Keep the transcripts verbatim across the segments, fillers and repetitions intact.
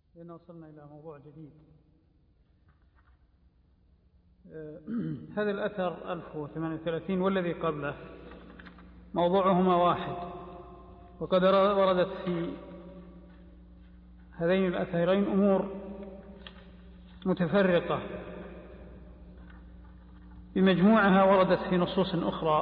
لأننا وصلنا إلى موضوع جديد. هذا الأثر ألف وثمانية وثلاثين والذي قبله موضوعهما واحد، وقد وردت في هذين الأثرين أمور متفرقة بمجموعها وردت في نصوص أخرى،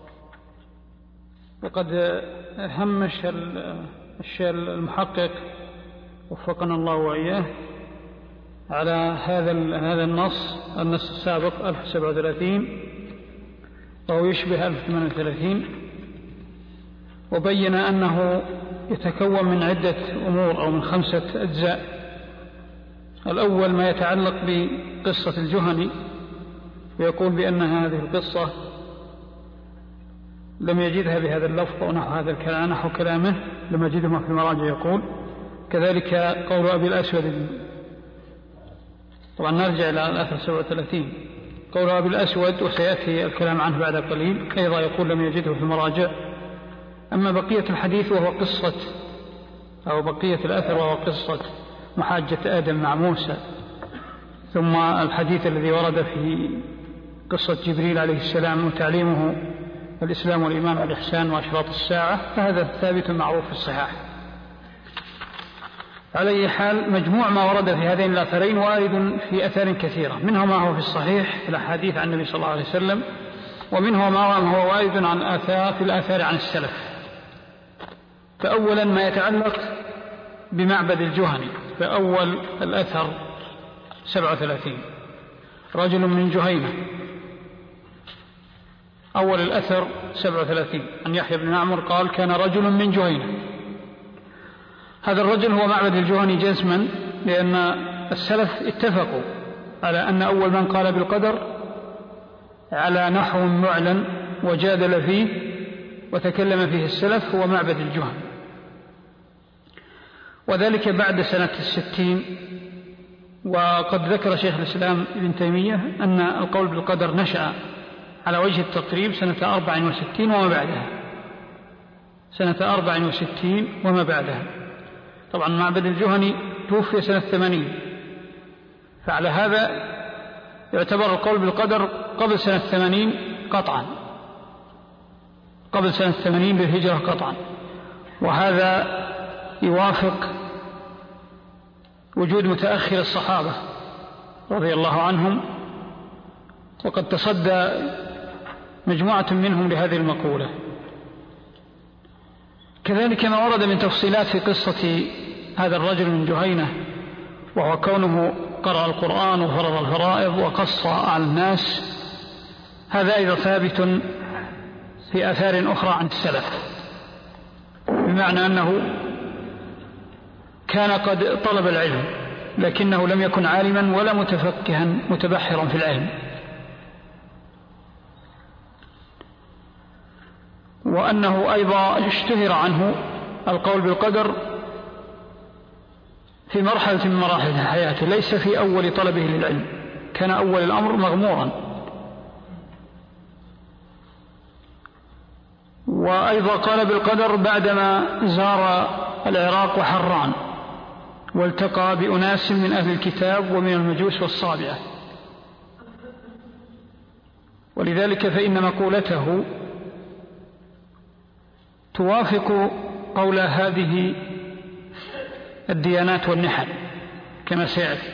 وقد همش المحقق وفقنا الله وإياه على هذا هذا النص النص السابق ألف وسبعة وثلاثين وهو يشبه ألف وثمانية وثلاثين، وبين أنه يتكون من عدة أمور أو من خمسة أجزاء. الأول ما يتعلق بقصة الجهني، ويقول بأن هذه القصة لم يجدها بهذا اللفظ ونحو هذا الكلام نحو كلامه، لم يجدهما في المراجع. يقول كذلك قول أبي الأسود، طبعا نرجع إلى الأثر سبعة وثلاثين، قول أبي الأسود وسيأتي الكلام عنه بعد قليل أيضا يقول لم يجده في المراجع. أما بقية الحديث وهو قصة أو بقية الأثر وهو قصة محاجة آدم مع موسى، ثم الحديث الذي ورد في قصة جبريل عليه السلام وتعليمه الإسلام والإيمان والإحسان وأشراط الساعة، فهذا ثابت معروف في الصحاح. على أي حال مجموع ما ورد في هذين الأثرين وارد في أثار كثيرة، منه ما هو في الصحيح في الأحاديث عن النبي صلى الله عليه وسلم، ومنه ما هو وارد عن آثار في الآثار عن السلف. فأولا ما يتعلق بمعبد الجهني، فأول الأثر سبعة وثلاثين رجل من جهينة. أول الأثر سبعة وثلاثين عن يحيى بن معمر قال كان رجل من جهينة. هذا الرجل هو معبد الجهني جزما، لأن السلف اتفقوا على أن أول من قال بالقدر على نحو معلن وجادل فيه وتكلم فيه السلف هو معبد الجهني، وذلك بعد سنة الستين. وقد ذكر شيخ الإسلام ابن تيمية أن القول بالقدر نشأ على وجه التقريب سنة أربع وستين وما بعدها، سنة أربع وستين وما بعدها. طبعا معبد الجهني توفي سنة ثمانين، فعلى هذا يعتبر القول بالقدر قبل سنة ثمانين قطعا، قبل سنة ثمانين للهجرة قطعا. وهذا يوافق وجود متأخر الصحابة رضي الله عنهم، وقد تصدى مجموعة منهم لهذه المقولة. كذلك ما ورد من تفصيلات في قصة هذا الرجل من جهينة، وهو كونه قرأ القرآن وفرض الفرائض وقص على الناس، هذا أيضا ثابت في آثار أخرى عن السلف، بمعنى أنه كان قد طلب العلم لكنه لم يكن عالما ولا متفقها متبحرا في العلم، وأنه أيضا اشتهر عنه القول بالقدر في مرحلة من مراحل حياته، ليس في أول طلبه للعلم، كان أول الأمر مغمورا. وأيضا قال بالقدر بعدما زار العراق وحران والتقى بأناس من أهل الكتاب ومن المجوس والصابئة، ولذلك فإن مقولته توافق قول هذه الديانات والنحل كما سيأتي.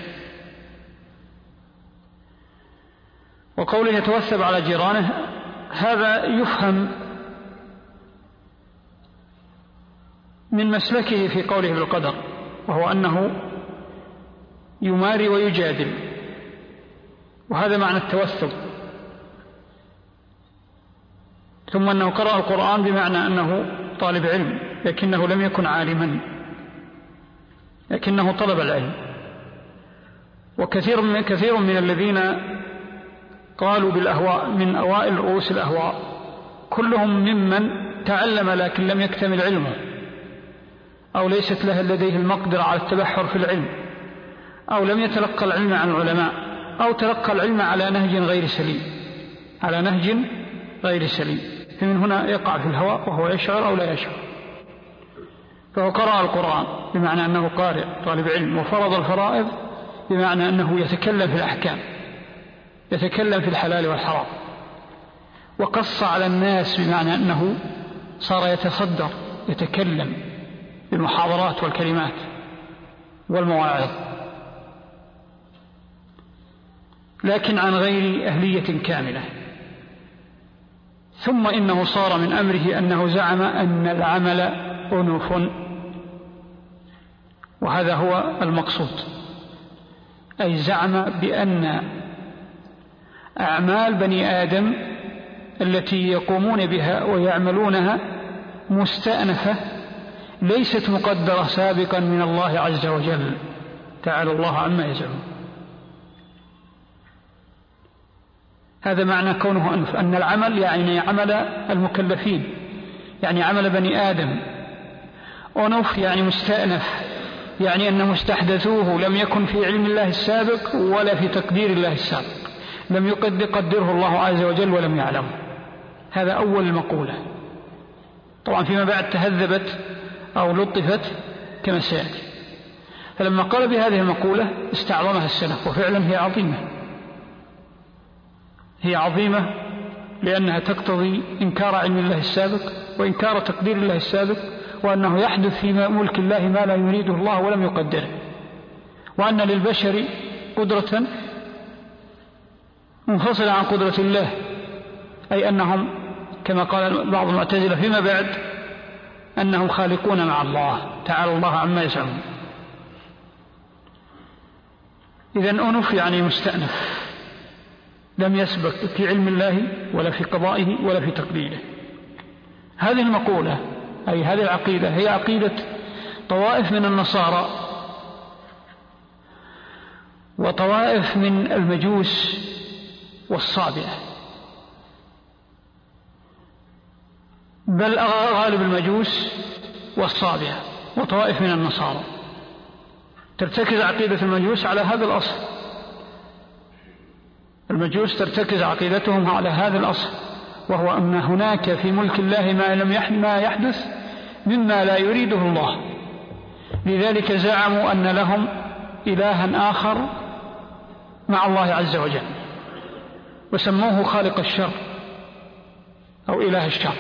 وقوله يتوثب على جيرانه، هذا يفهم من مسلكه في قوله بالقدر، وهو أنه يماري ويجادل، وهذا معنى التوثب. ثم أنه قرأ القرآن بمعنى أنه طالب علم لكنه لم يكن عالما، لكنه طلب العلم. وكثير من كثير من الذين قالوا بالأهواء من أوائل رؤوس الأهواء كلهم ممن تعلم لكن لم يكتمل علمه، أو ليست له لديه المقدرة على التبحر في العلم، أو لم يتلقى العلم عن العلماء، أو تلقى العلم على نهج غير سليم، على نهج غير سليم، فمن هنا يقع في الهواء وهو يشعر أو لا يشعر. فهو قرأ القرآن بمعنى أنه قارئ طالب علم، وفرض الفرائض بمعنى أنه يتكلم في الأحكام، يتكلم في الحلال والحرام، وقص على الناس بمعنى أنه صار يتصدر يتكلم بالمحاضرات والكلمات والمواعظ، لكن عن غير أهلية كاملة. ثم إنه صار من أمره أنه زعم أن العمل أنوف، وهذا هو المقصود، أي زعم بأن أعمال بني آدم التي يقومون بها ويعملونها مستأنفة ليست مقدرة سابقا من الله عز وجل، تعالى الله عما يزعمون. هذا معنى كونه أنف، أن العمل يعني عمل المكلفين، يعني عمل بني آدم. أنف يعني مستأنف، يعني أن مستحدثوه لم يكن في علم الله السابق ولا في تقدير الله السابق، لم يقدره الله عز وجل ولم يعلمه. هذا أول المقولة. طبعا فيما بعد تهذبت أو لطفت كما سيأتي. فلما قال بهذه المقولة استعظمها السلف، وفعلا هي عظيمة، هي عظيمة لأنها تقتضي إنكار علم الله السابق وإنكار تقدير الله السابق، وأنه يحدث في ملك الله ما لا يريده الله ولم يقدره، وأن للبشر قدرة منفصلة عن قدرة الله، أي أنهم كما قال بعض المعتزلة فيما بعد أنهم خالقون مع الله، تعالى الله عما يزعمون. إذن أنف يعني مستأنف، لم يسبق في علم الله ولا في قضائه ولا في تقديره. هذه المقولة أي هذه العقيدة هي عقيدة طوائف من النصارى وطوائف من المجوس والصابئة، بل غالب المجوس والصابئة وطوائف من النصارى. ترتكز عقيدة المجوس على هذا الأصل، المجوس ترتكز عقيدتهم على هذا الأصل، وهو أن هناك في ملك الله ما لم ما يحدث مما لا يريده الله. لذلك زعموا أن لهم إلها آخر مع الله عز وجل، وسموه خالق الشر أو إله الشر،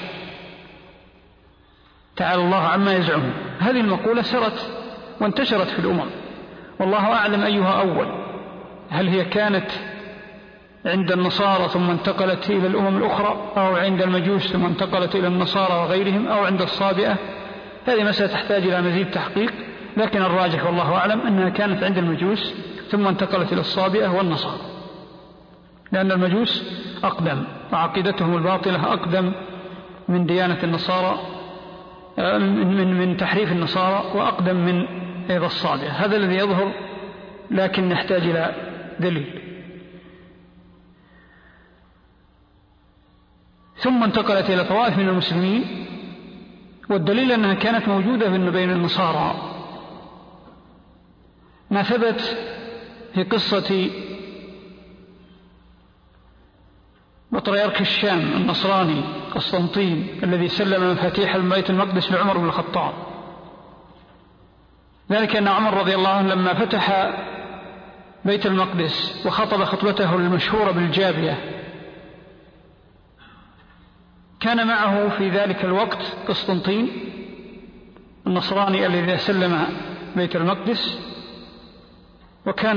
تعالى الله عما يزعمون. هذه المقولة سرت وانتشرت في الأمم، والله أعلم أيها أول، هل هي كانت عند النصارى ثم انتقلت إلى الأمم الأخرى، أو عند المجوس ثم انتقلت إلى النصارى وغيرهم، أو عند الصابئة؟ هذه مسألة تحتاج إلى مزيد تحقيق، لكن الراجح والله أعلم أنها كانت عند المجوس ثم انتقلت إلى الصابئة والنصارى، لأن المجوس أقدم وعقيدتهم الباطلة أقدم من ديانة النصارى، من من تحريف النصارى، وأقدم من أيضا الصابئة. هذا الذي يظهر، لكن نحتاج إلى دليل. ثم انتقلت إلى طوائف من المسلمين، والدليل أنها كانت موجودة بين النصارى ما ثبت في قصة بطريرك الشام النصراني قسطنطين الذي سلم مفاتيح بيت المقدس لعمر بن الخطاب. ذلك أن عمر رضي الله عنه لما فتح بيت المقدس وخطب خطبته المشهورة بالجابية، كان معه في ذلك الوقت قسطنطين النصراني الذي سلم بيت المقدس، وكان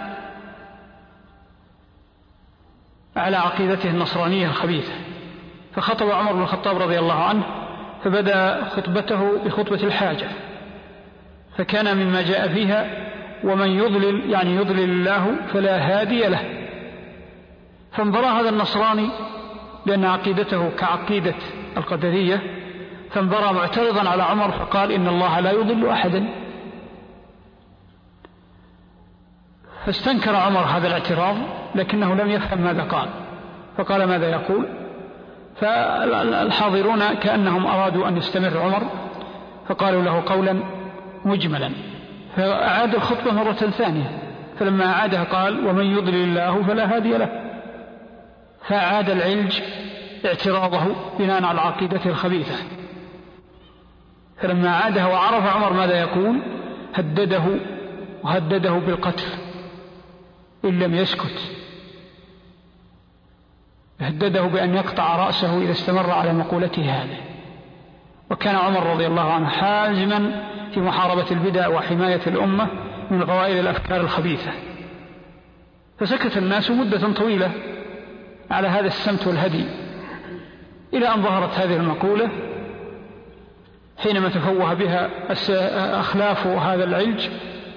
على عقيدته النصرانية الخبيثة. فخطب عمر بن الخطاب رضي الله عنه، فبدأ خطبته بخطبة الحاجة، فكان مما جاء فيها: ومن يضلل يعني يضلل الله فلا هادي له. فانبرى هذا النصراني لأن عقيدته كعقيدة القدرية، فانبرى معترضا على عمر فقال: إن الله لا يضل أحدا. فاستنكر عمر هذا الاعتراض، لكنه لم يفهم ماذا قال، فقال: ماذا يقول؟ فالحاضرون كأنهم أرادوا أن يستمر عمر، فقالوا له قولا مجملا، فأعاد الخطبة مرة ثانية، فلما أعادها قال: ومن يضلل الله فلا هادي له. فأعاد العلج اعتراضه بناء على عقيدته الخبيثة. فلما عادها وعرف عمر ماذا يقول هدده وهدده بالقتل إن لم يسكت، هدده بأن يقطع رأسه إذا استمر على مقولته هذه. وكان عمر رضي الله عنه حازما في محاربة البدع وحماية الأمة من غوائل الأفكار الخبيثة، فسكت الناس مدة طويلة على هذا السمت والهدي، إلى أن ظهرت هذه المقولة حينما تفوه بها أخلاف هذا العلج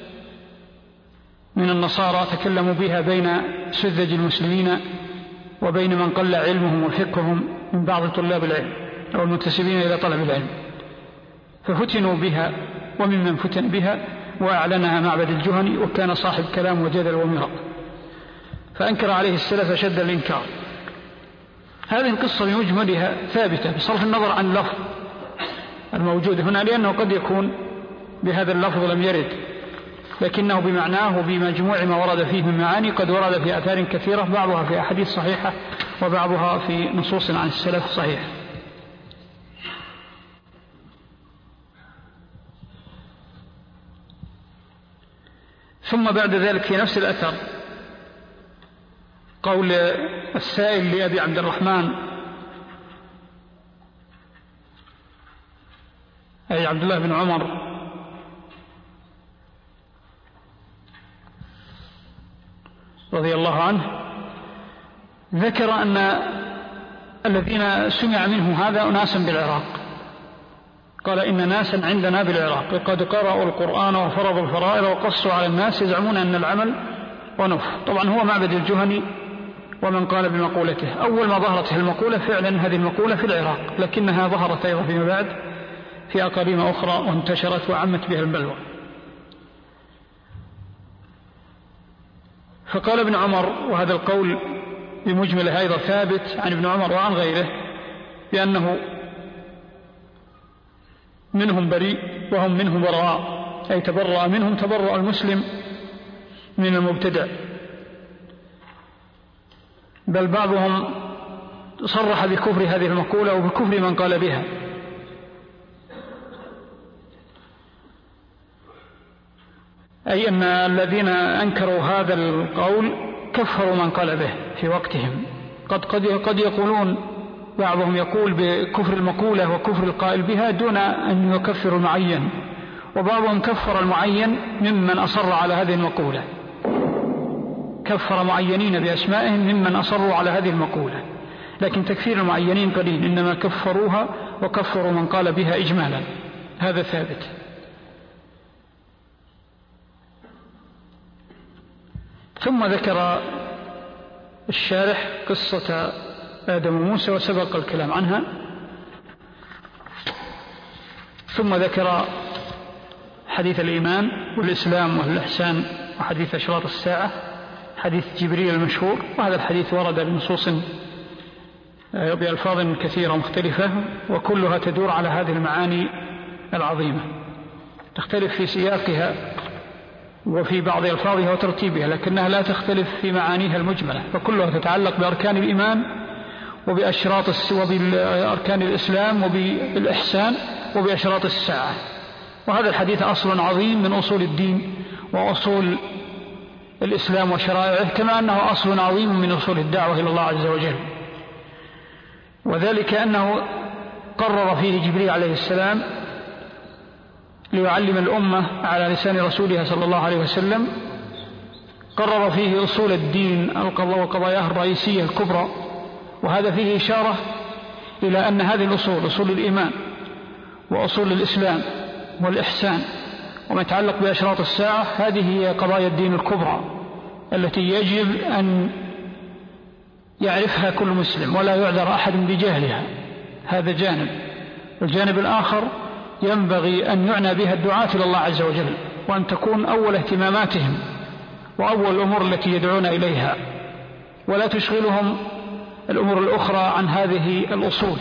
من النصارى، تكلموا بها بين سذج المسلمين وبين من قل علمهم وفقههم من بعض طلاب العلم أو المنتسبين إلى طلب العلم، ففتنوا بها وممن فتن بها، وأعلنها معبد الجهني، وكان صاحب كلام وجدل ومرق، فأنكر عليه السلف شد الإنكار. هذه القصة بمجملها ثابتة بصرف النظر عن اللفظ الموجود هنا، لأنه قد يكون بهذا اللفظ لم يرد، لكنه بمعناه وبمجموع ما ورد فيه من معاني قد ورد في آثار كثيرة، بعضها في أحاديث صحيحة وبعضها في نصوص عن السلف صحيح. ثم بعد ذلك في نفس الأثر قول السائل لأبي عبد الرحمن أي عبد الله بن عمر رضي الله عنه، ذكر أن الذين سمع منه هذا أناسا بالعراق، قال إن ناسا عندنا بالعراق قد قرأوا القرآن وفرضوا الفرائض وقصوا على الناس يزعمون أن العمل ونف. طبعا هو معبد الجهني ومن قال بمقولته. أول ما ظهرت المقولة فعلا هذه المقولة في العراق، لكنها ظهرت أيضا فيما بعد في أقاليم أخرى وانتشرت وعمت بها البلوى. فقال ابن عمر، وهذا القول بمجمله أيضا ثابت عن ابن عمر وعن غيره، بأنه منهم بريء وهم منهم براء، أي تبرأ منهم تبرأ المسلم من المبتدع، بل بعضهم صرح بكفر هذه المقولة وبكفر من قال بها. أي أن الذين أنكروا هذا القول كفروا من قال به في وقتهم. قد, قد, قد يقولون بعضهم يقول بكفر المقولة وكفر القائل بها دون أن يكفر المعين، وبعضهم كفر المعين ممن أصر على هذه المقولة، كفر معينين بأسمائهم ممن أصروا على هذه المقولة، لكن تكفير المعينين قليل، إنما كفروها وكفروا من قال بها إجمالا، هذا ثابت. ثم ذكر الشارح قصة آدم وموسى وسبق الكلام عنها، ثم ذكر حديث الإيمان والإسلام والإحسان وحديث أشراط الساعة، حديث جبريل المشهور، وهذا الحديث ورد بنصوص بألفاظ كثيرة مختلفة وكلها تدور على هذه المعاني العظيمة، تختلف في سياقها وفي بعض ألفاظها وترتيبها، لكنها لا تختلف في معانيها المجملة، فكلها تتعلق بأركان الإيمان وبأشراط وبأركان الإسلام وبالإحسان وبأشراط الساعة. وهذا الحديث أصل عظيم من أصول الدين وأصول الإسلام وشرائعه، كما أنه أصل عظيم من أصول الدعوة إلى الله عز وجل، وذلك أنه قرر فيه جبريل عليه السلام ليعلم الأمة على لسان رسوله صلى الله عليه وسلم، قرر فيه أصول الدين وقضاياه الرئيسية الكبرى، وهذا فيه إشارة إلى أن هذه الأصول أصول الإيمان وأصول الإسلام والإحسان وما يتعلق بأشراط الساعة، هذه هي قضايا الدين الكبرى التي يجب أن يعرفها كل مسلم ولا يعذر أحد بجهلها. هذا جانب. الجانب الآخر ينبغي أن يعنى بها الدعاة إلى الله عز وجل، وأن تكون أول اهتماماتهم وأول الأمور التي يدعون إليها، ولا تشغلهم الأمور الأخرى عن هذه الأصول،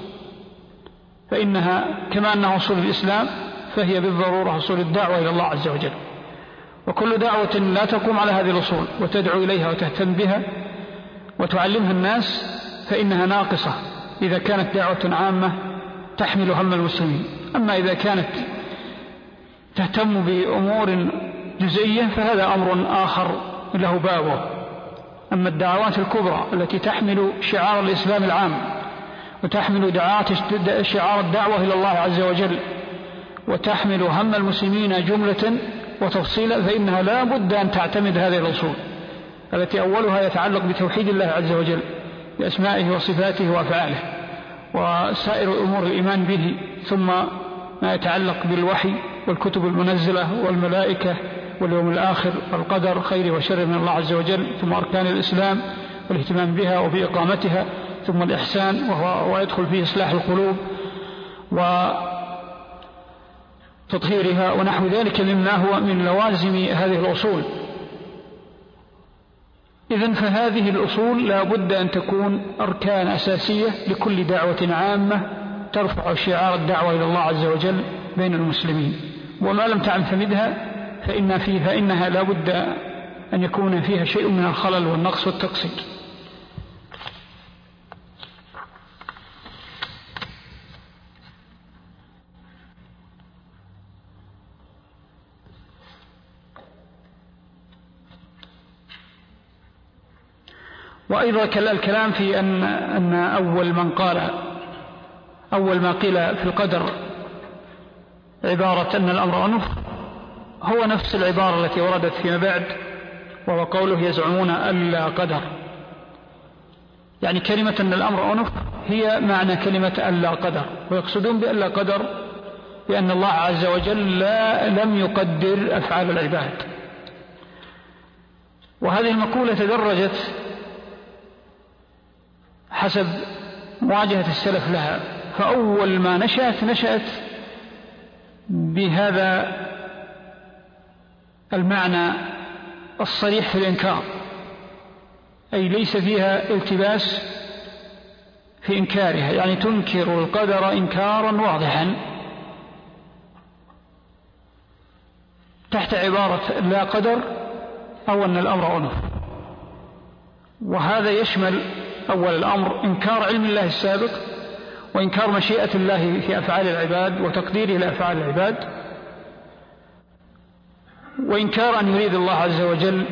فإنها كما أنها أصول الإسلام فهي بالضرورة أصول الدعوة إلى الله عز وجل، وكل دعوة لا تقوم على هذه الأصول وتدعو إليها وتهتم بها وتعلمها الناس فإنها ناقصة إذا كانت دعوة عامة تحمل هم المسلمين. أما إذا كانت تهتم بأمور جزئية فهذا أمر آخر له بابه. أما الدعوات الكبرى التي تحمل شعار الإسلام العام وتحمل دعاة شعار الدعوة إلى الله عز وجل وتحمل هم المسلمين جملة وتفصيلا فإنها لا بد أن تعتمد هذه الأصول التي أولها يتعلق بتوحيد الله عز وجل بأسمائه وصفاته وأفعاله وسائر أمور الإيمان به، ثم ما يتعلق بالوحي والكتب المنزلة والملائكة واليوم الآخر والقدر خير وشر من الله عز وجل، ثم أركان الإسلام والاهتمام بها وبإقامتها، ثم الإحسان وهو ويدخل فيه إصلاح القلوب وتطهيرها ونحو ذلك مما هو من لوازم هذه الأصول. إذن فهذه الأصول لا بد أن تكون أركان أساسية لكل دعوة عامة ترفع شعار الدعوة إلى الله عز وجل بين المسلمين، وما لم تعتمدها فإن فيه فإنها لا بد أن يكون فيها شيء من الخلل والنقص والتقصير. وأيضا الكلام في أن, أن أول من قال أول ما قيل في القدر عبارة أن الأمر أنف هو نفس العبارة التي وردت فيما بعد، وهو قوله يزعمون ألا قدر، يعني كلمة أن الأمر أنف هي معنى كلمة ألا قدر، ويقصدون بألا قدر بأن الله عز وجل لا لم يقدر أفعال العباد. وهذه المقولة تدرجت حسب مواجهة السلف لها، فأول ما نشأت نشأت بهذا المعنى الصريح في الإنكار، أي ليس فيها التباس في إنكارها، يعني تنكر القدر إنكارا واضحا تحت عبارة لا قدر أو أن الأمر أنف. وهذا يشمل أول الأمر إنكار علم الله السابق وإنكار مشيئة الله في أفعال العباد وتقديره لأفعال العباد، وإنكار أن يريد الله عز وجل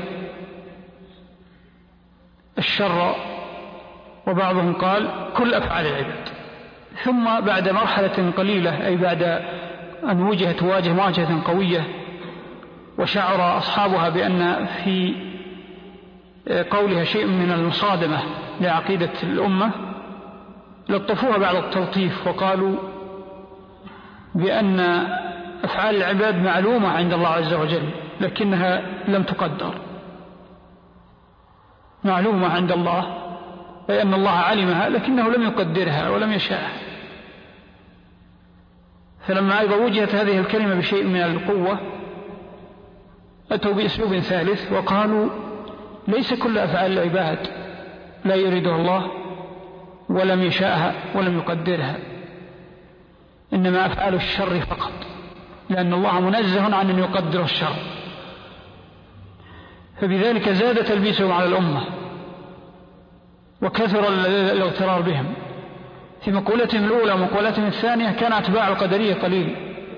الشر، وبعضهم قال كل أفعال العباد. ثم بعد مرحلة قليلة أي بعد أن وجهت واجه مواجهة قوية وشعر أصحابها بأن في قولها شيء من المصادمة لعقيدة الأمة لطفوها بعد التلطيف وقالوا بأن أفعال العباد معلومة عند الله عز وجل لكنها لم تقدر، معلومة عند الله أي أن الله علمها لكنه لم يقدرها ولم يشاءها. فلما أيضا وجهت هذه الكلمة بشيء من القوة أتوا بأسلوب ثالث وقالوا ليس كل أفعال العباد لا يريدها الله ولم يشاءها ولم يقدرها، إنما أفعال الشر فقط، لأن الله منزه عن أن يقدر الشر. فبذلك زاد تلبيسهم على الأمة وكثر الاغترار بهم. في مقولتهم الأولى ومقولتهم الثانية كان أتباع القدرية قليل،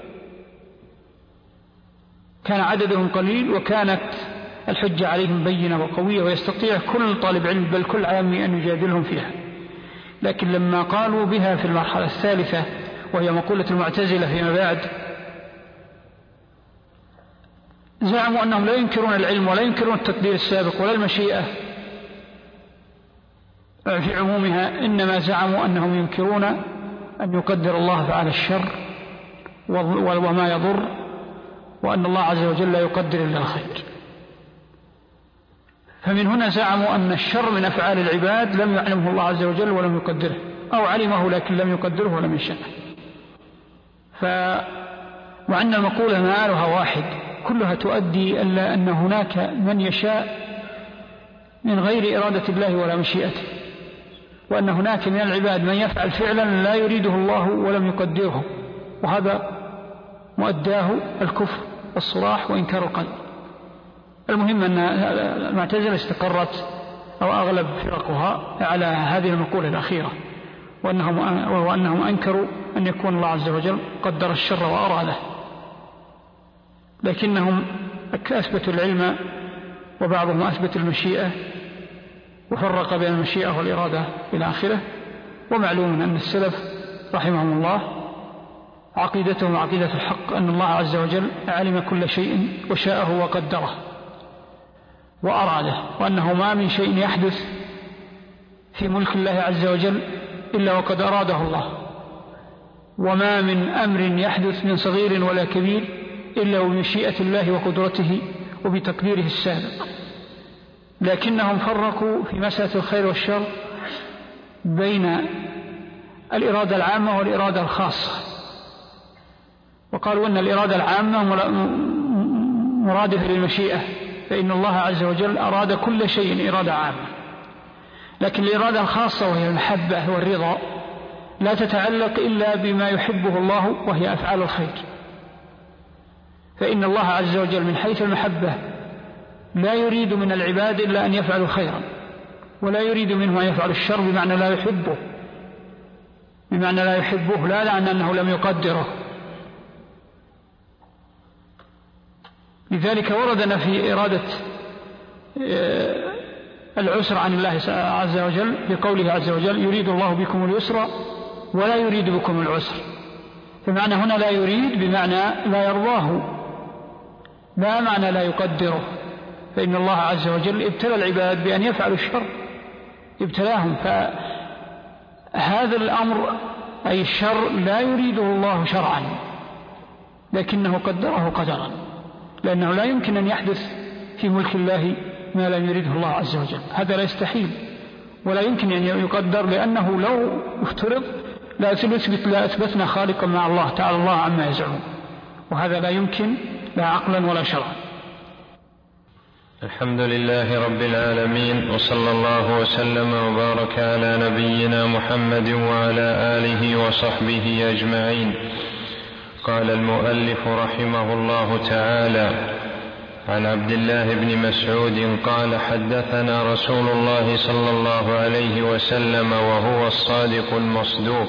كان عددهم قليل وكانت الحجة عليهم بينة وقوية ويستطيع كل طالب علم بل كل عامي أن يجادلهم فيها. لكن لما قالوا بها في المرحلة الثالثة وهي مقولة المعتزلة فيما بعد زعموا أنهم لا ينكرون العلم ولا ينكرون التقدير السابق ولا المشيئة في عمومها، إنما زعموا أنهم ينكرون أن يقدر الله فعل الشر وما يضر، وأن الله عز وجل لا يقدر إلا الخير. فمن هنا زعموا أن الشر من أفعال العباد لم يعلمه الله عز وجل ولم يقدره، أو علمه لكن لم يقدره ولم يشاء. ف... وأن المقولة مآلها واحد كلها تؤدي إلا أن هناك من يشاء من غير إرادة الله ولا مشيئته، وأن هناك من العباد من يفعل فعلا لا يريده الله ولم يقدره، وهذا مؤداه الكفر والصراح وإنكار القلب. المهم أن المعتزلة استقرت أو أغلب فرقها على هذه المقولة الأخيرة، وأنهم, وهو أنهم أنكروا أن يكون الله عز وجل قدر الشر وأراده، لكنهم أثبتوا العلم وبعضهم أثبت المشيئة وفرق بين المشيئة والإرادة إلى آخره. ومعلوم أن السلف رحمهم الله عقيدتهم عقيدة الحق، أن الله عز وجل علم كل شيء وشاءه وقدره وأراده، وأنه ما من شيء يحدث في ملك الله عز وجل إلا وقد أراده الله، وما من أمر يحدث من صغير ولا كبير إلا بمشيئة الله وقدرته وبتقديره السابق. لكنهم فرقوا في مسألة الخير والشر بين الإرادة العامة والإرادة الخاصة، وقالوا أن الإرادة العامة مرادفة للمشيئة، فإن الله عز وجل أراد كل شيء إرادة عامة. لكن الإرادة الخاصة وهي المحبة والرضا لا تتعلق إلا بما يحبه الله وهي أفعال الخير، فإن الله عز وجل من حيث المحبة لا يريد من العباد إلا أن يفعلوا خيرا، ولا يريد منه أن يفعل الشر بمعنى لا يحبه، بمعنى لا يحبه لا لأن أنه لم يقدره. لذلك وردنا في إرادة العسر عن الله عز وجل بقوله عز وجل يريد الله بكم اليسر ولا يريد بكم العسر، فمعنى هنا لا يريد بمعنى لا يرضاه، لا معنى لا يقدره، فإن الله عز وجل ابتلى العباد بأن يفعلوا الشر، ابتلاهم، فهذا الأمر أي الشر لا يريده الله شرعا لكنه قدره قدرا، لأنه لا يمكن أن يحدث في ملك الله ما لم يريده الله عز وجل، هذا لا يستحيل ولا يمكن أن يقدر، لأنه لو افترض لا أثبت لا أثبتنا خالقا مع الله تعالى الله عما يزعمون، وهذا لا يمكن لا عقلا ولا شرعا. الحمد لله رب العالمين، وصلى الله وسلم وبارك على نبينا محمد وعلى آله وصحبه أجمعين. قال المؤلف رحمه الله تعالى: عن عبد الله بن مسعود قال: حدثنا رسول الله صلى الله عليه وسلم وهو الصادق المصدوق: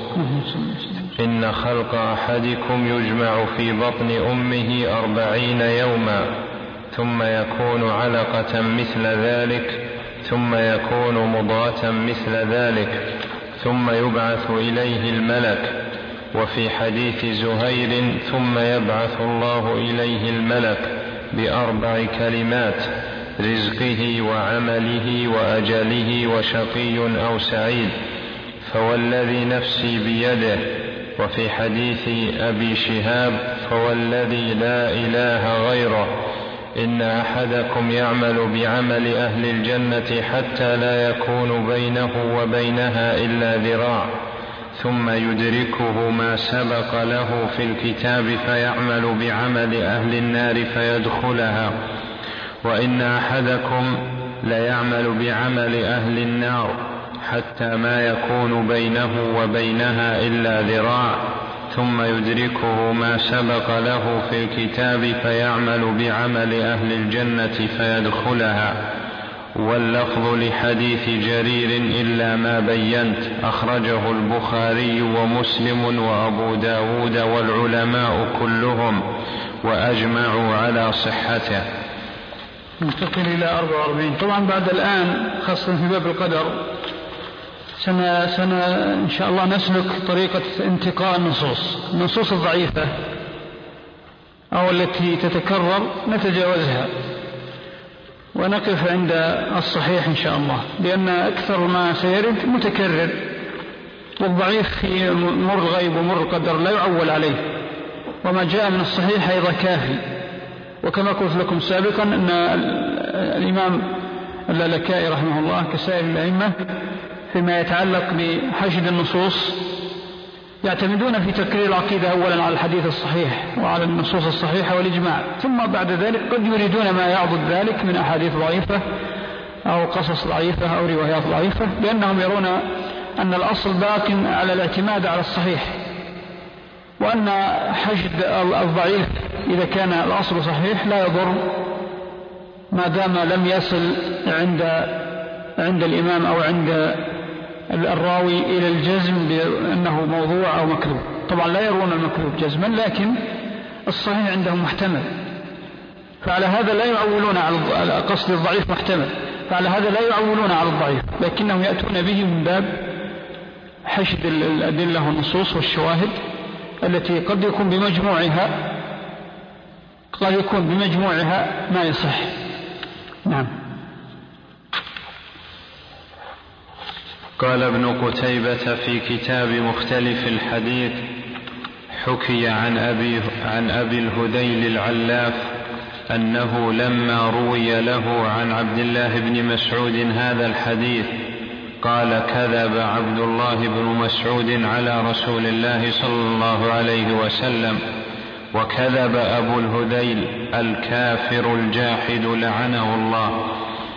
إن خلق أحدكم يجمع في بطن أمه أربعين يوما ثم يكون علقة مثل ذلك ثم يكون مضغة مثل ذلك ثم يبعث إليه الملك. وفي حديث زهير: ثم يبعث الله إليه الملك بأربع كلمات: رزقه وعمله وأجله وشقي أو سعيد، فوالذي نفسي بيده. وفي حديث أبي شهاب: فوالذي لا إله غيره إن أحدكم يعمل بعمل أهل الجنة حتى لا يكون بينه وبينها إلا ذراع، ثم يدركه ما سبق له في الكتاب فيعمل بعمل أهل النار فيدخلها، وإن أحدكم ليعمل بعمل أهل النار حتى ما يكون بينه وبينها إلا ذراع، ثم يدركه ما سبق له في الكتاب فيعمل بعمل أهل الجنة فيدخلها. واللفظ لحديث جرير إلا ما بينت، أخرجه البخاري ومسلم وأبو داود والعلماء كلهم وأجمعوا على صحته. ننتقل إلى أربعة وأربعين. طبعا بعد الآن خاصة في باب القدر سنة, سنة إن شاء الله نسلك طريقة انتقاء النصوص النصوص الضعيفة أو التي تتكرر نتجاوزها ونقف عند الصحيح إن شاء الله، لأن أكثر ما سيرد متكرر، والضعيف في مر الغيب ومر القدر لا يعول عليه، وما جاء من الصحيح أيضا كافي. وكما قلت لكم سابقا أن الإمام اللالكائي رحمه الله كسائر الأئمة فيما يتعلق بحشد النصوص يعتمدون في تكرير العقيدة أولا على الحديث الصحيح وعلى النصوص الصحيحة والإجماع، ثم بعد ذلك قد يريدون ما يعضد ذلك من أحاديث ضعيفة أو قصص ضعيفة أو روايات ضعيفة، لأنهم يرون أن الأصل باق على الاعتماد على الصحيح، وأن حشد الضعيف إذا كان الأصل صحيح لا يضر ما دام لم يصل عند عند الإمام أو عند الراوي إلى الجزم بأنه موضوع أو مكذوب. طبعا لا يرون المكذوب جزما، لكن الصحيح عندهم محتمل، فعلى هذا لا يعولون على قصد الضعيف محتمل، فعلى هذا لا يعولون على الضعيف، لكنهم يأتون به من باب حشد الأدلة والنصوص والشواهد التي قد يكون بمجموعها قد يكون بمجموعها ما يصح. نعم. قال ابن قتيبة في كتاب مختلف الحديث: حكي عن أبي, عن أبي الهذيل العلاف أنه لما روي له عن عبد الله بن مسعود هذا الحديث قال: كذب عبد الله بن مسعود على رسول الله صلى الله عليه وسلم، وكذب أبو الهذيل الكافر الجاحد لعنه الله.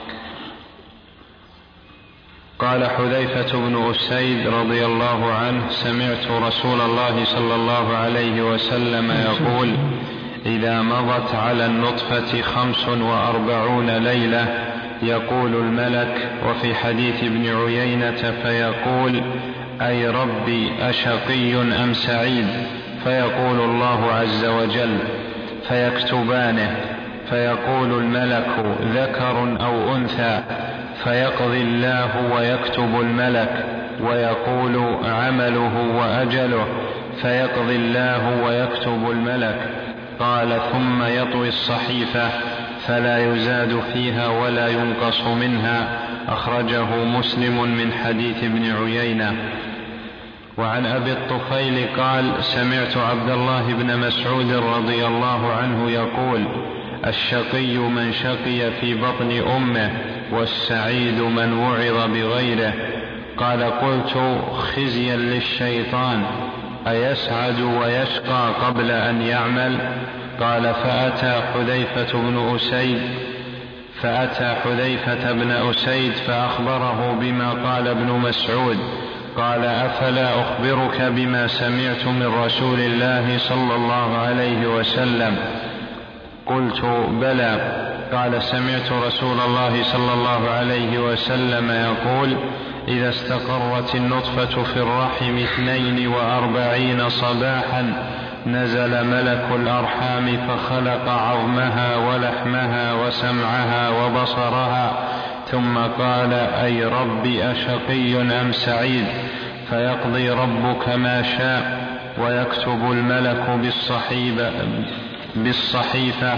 قال حذيفة بن أسيد رضي الله عنه: سمعت رسول الله صلى الله عليه وسلم يقول: إذا مضت على النطفة خمس وأربعون ليلة يقول الملك. وفي حديث ابن عيينة فيقول: أي ربي أشقي أم سعيد؟ فيقول الله عز وجل: فيكتبانه، فيقول الملك: ذكر أو أنثى؟ فيقضي الله ويكتب الملك، ويقول: عمله وأجله؟ فيقضي الله ويكتب الملك. قال: ثم يطوي الصحيفة فلا يزاد فيها ولا ينقص منها. أخرجه مسلم من حديث ابن عيينة. وعن أبي الطفيل قال: سمعت عبد الله بن مسعود رضي الله عنه يقول: الشقي من شقي في بطن أمه، والسعيد من وعظ بغيره. قال: قلت: خزيا للشيطان، أيسعد ويشقى قبل أن يعمل؟ قال: فأتى حذيفة بن أسيد فأتى حذيفة بن أسيد فأخبره بما قال ابن مسعود. قال: أفلا أخبرك بما سمعت من رسول الله صلى الله عليه وسلم؟ قلت: بلى. قال: سمعت رسول الله صلى الله عليه وسلم يقول: إذا استقرت النطفة في الرحم اثنين وأربعين صباحا نزل ملك الأرحام فخلق عظمها ولحمها وسمعها وبصرها، ثم قال: أي رب أشقي أم سعيد؟ فيقضي ربك ما شاء، ويكتب الملك بالصحيفة, بالصحيفة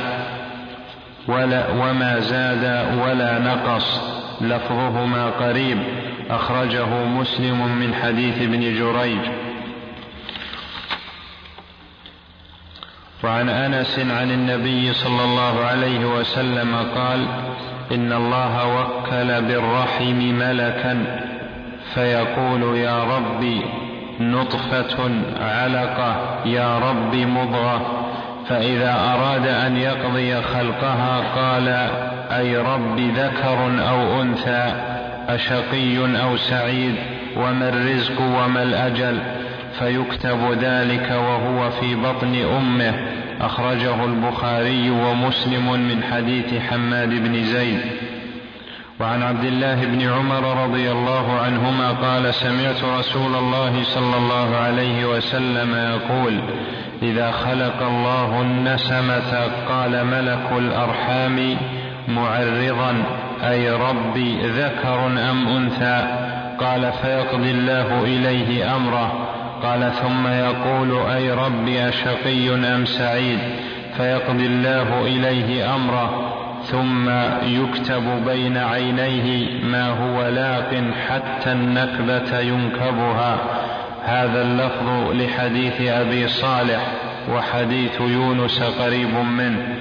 ولا وما زاد ولا نقص. لفظهما قريب. أخرجه مسلم من حديث ابن جريج. وعن أنس عن النبي صلى الله عليه وسلم قال: إن الله وكل بالرحم ملكا فيقول: يا ربي نطفة، علقة، يا رب مضغة. فإذا أراد أن يقضي خلقها قال: أي رب ذكر أو أنثى؟ أشقي أو سعيد؟ وما الرزق وما الأجل؟ فيكتب ذلك وهو في بطن أمه. أخرجه البخاري ومسلم من حديث حماد بن زيد. وعن عبد الله بن عمر رضي الله عنهما قال: سمعت رسول الله صلى الله عليه وسلم يقول: إذا خلق الله النسمة قال ملك الأرحام معرضا: أي ربي ذكر أم أنثى؟ قال: فيقضي الله إليه أمره. قال: ثم يقول: أي ربي أشقي أم سعيد؟ فيقضي الله إليه أمره، ثم يكتب بين عينيه ما هو لاق حتى النكبة ينكبها. هذا اللفظ لحديث أبي صالح، وحديث يونس قريب منه.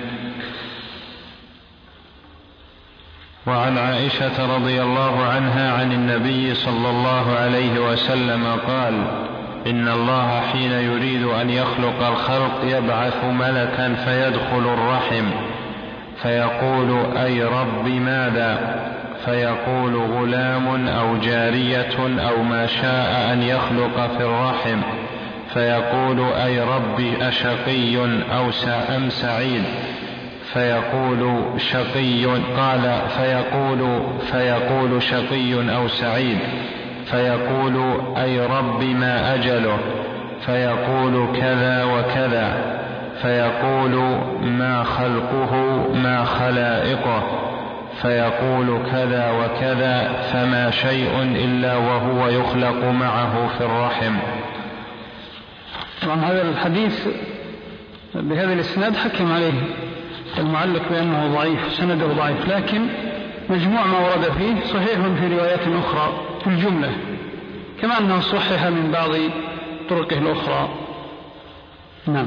وعن عائشة رضي الله عنها عن النبي صلى الله عليه وسلم قال: إن الله حين يريد أن يخلق الخلق يبعث ملكا فيدخل الرحم فيقول: أي رب ماذا؟ فيقول: غلام أو جارية أو ما شاء أن يخلق في الرحم. فيقول: أي رب أشقي أو أم سعيد؟ فيقول: شقي. قال: فيقول فيقول شقي أو سعيد؟ فيقول أي رب ما أجله؟ فيقول كذا وكذا. فيقول ما خلقه ما خلائقه؟ فيقول كذا وكذا. فما شيء إلا وهو يخلق معه في الرحم. طبعا هذا الحديث بهذا الإسناد حكم عليه المعلق بأنه ضعيف، سنده ضعيف، لكن مجموع ما ورد فيه صحيح في روايات أخرى في الجملة، كما أنه صحح من بعض طرقه الأخرى. نعم.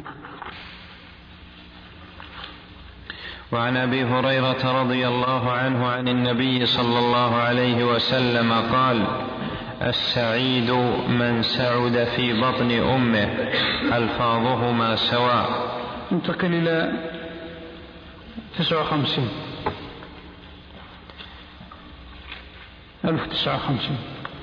وعن أبي هريرة رضي الله عنه عن النبي صلى الله عليه وسلم قال: السعيد من سعد في بطن أمه. ألفاظهما سواء. انتقل إلى تسعة وخمسين ألف تسعة وخمسين.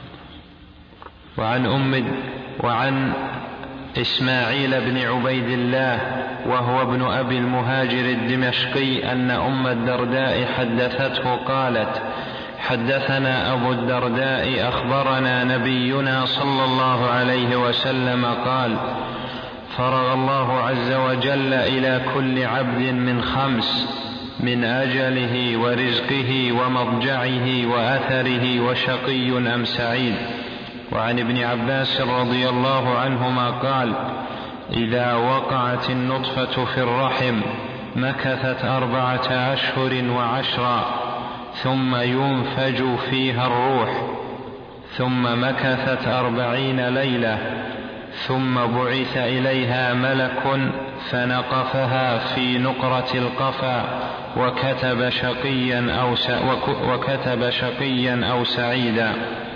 وعن أم وعن إسماعيل بن عبيد الله وهو ابن أبي المهاجر الدمشقي أن أم الدرداء حدثته قالت: حدثنا أبو الدرداء أخبرنا نبينا صلى الله عليه وسلم قال: فرغ الله عز وجل إلى كل عبد من خمس: من أجله ورزقه ومضجعه وأثره وشقي أم سعيد. وعن ابن عباس رضي الله عنهما قال: إذا وقعت النطفة في الرحم مكثت أربعة أشهر وعشرا ثم ينفج فيها الروح، ثم مكثت أربعين ليلة، ثم بعث إليها ملك فنقفها في نقرة القفا وكتب شقيا أو, س... وكتب شقيا أو سعيدا.